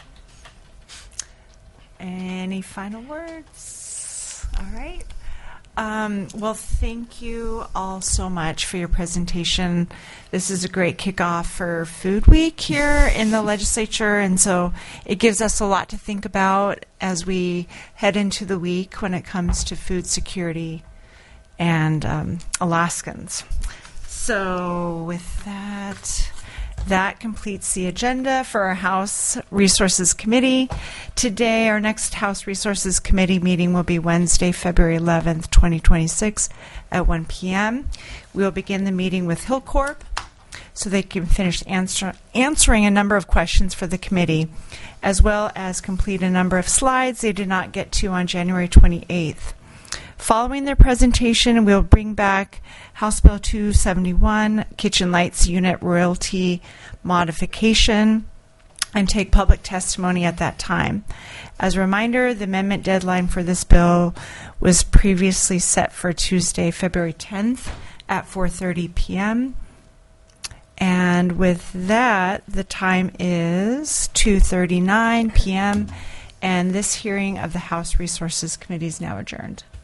Any final words? All right. Um, well, thank you all so much for your presentation. This is a great kickoff for Food Week here in the legislature, and so it gives us a lot to think about as we head into the week when it comes to food security and um, Alaskans. So with that, that completes the agenda for our House Resources Committee. Today, our next House Resources Committee meeting will be Wednesday, February eleventh, twenty twenty-six at one p.m. We will begin the meeting with Hillcorp so they can finish answer, answering a number of questions for the committee, as well as complete a number of slides they did not get to on January twenty-eighth. Following their presentation, we'll bring back House Bill two seventy-one, Kitchen Lights Unit Royalty Modification, and take public testimony at that time. As a reminder, the amendment deadline for this bill was previously set for Tuesday, February tenth at four thirty p.m. And with that, the time is two thirty-nine p.m., and this hearing of the House Resources Committee is now adjourned.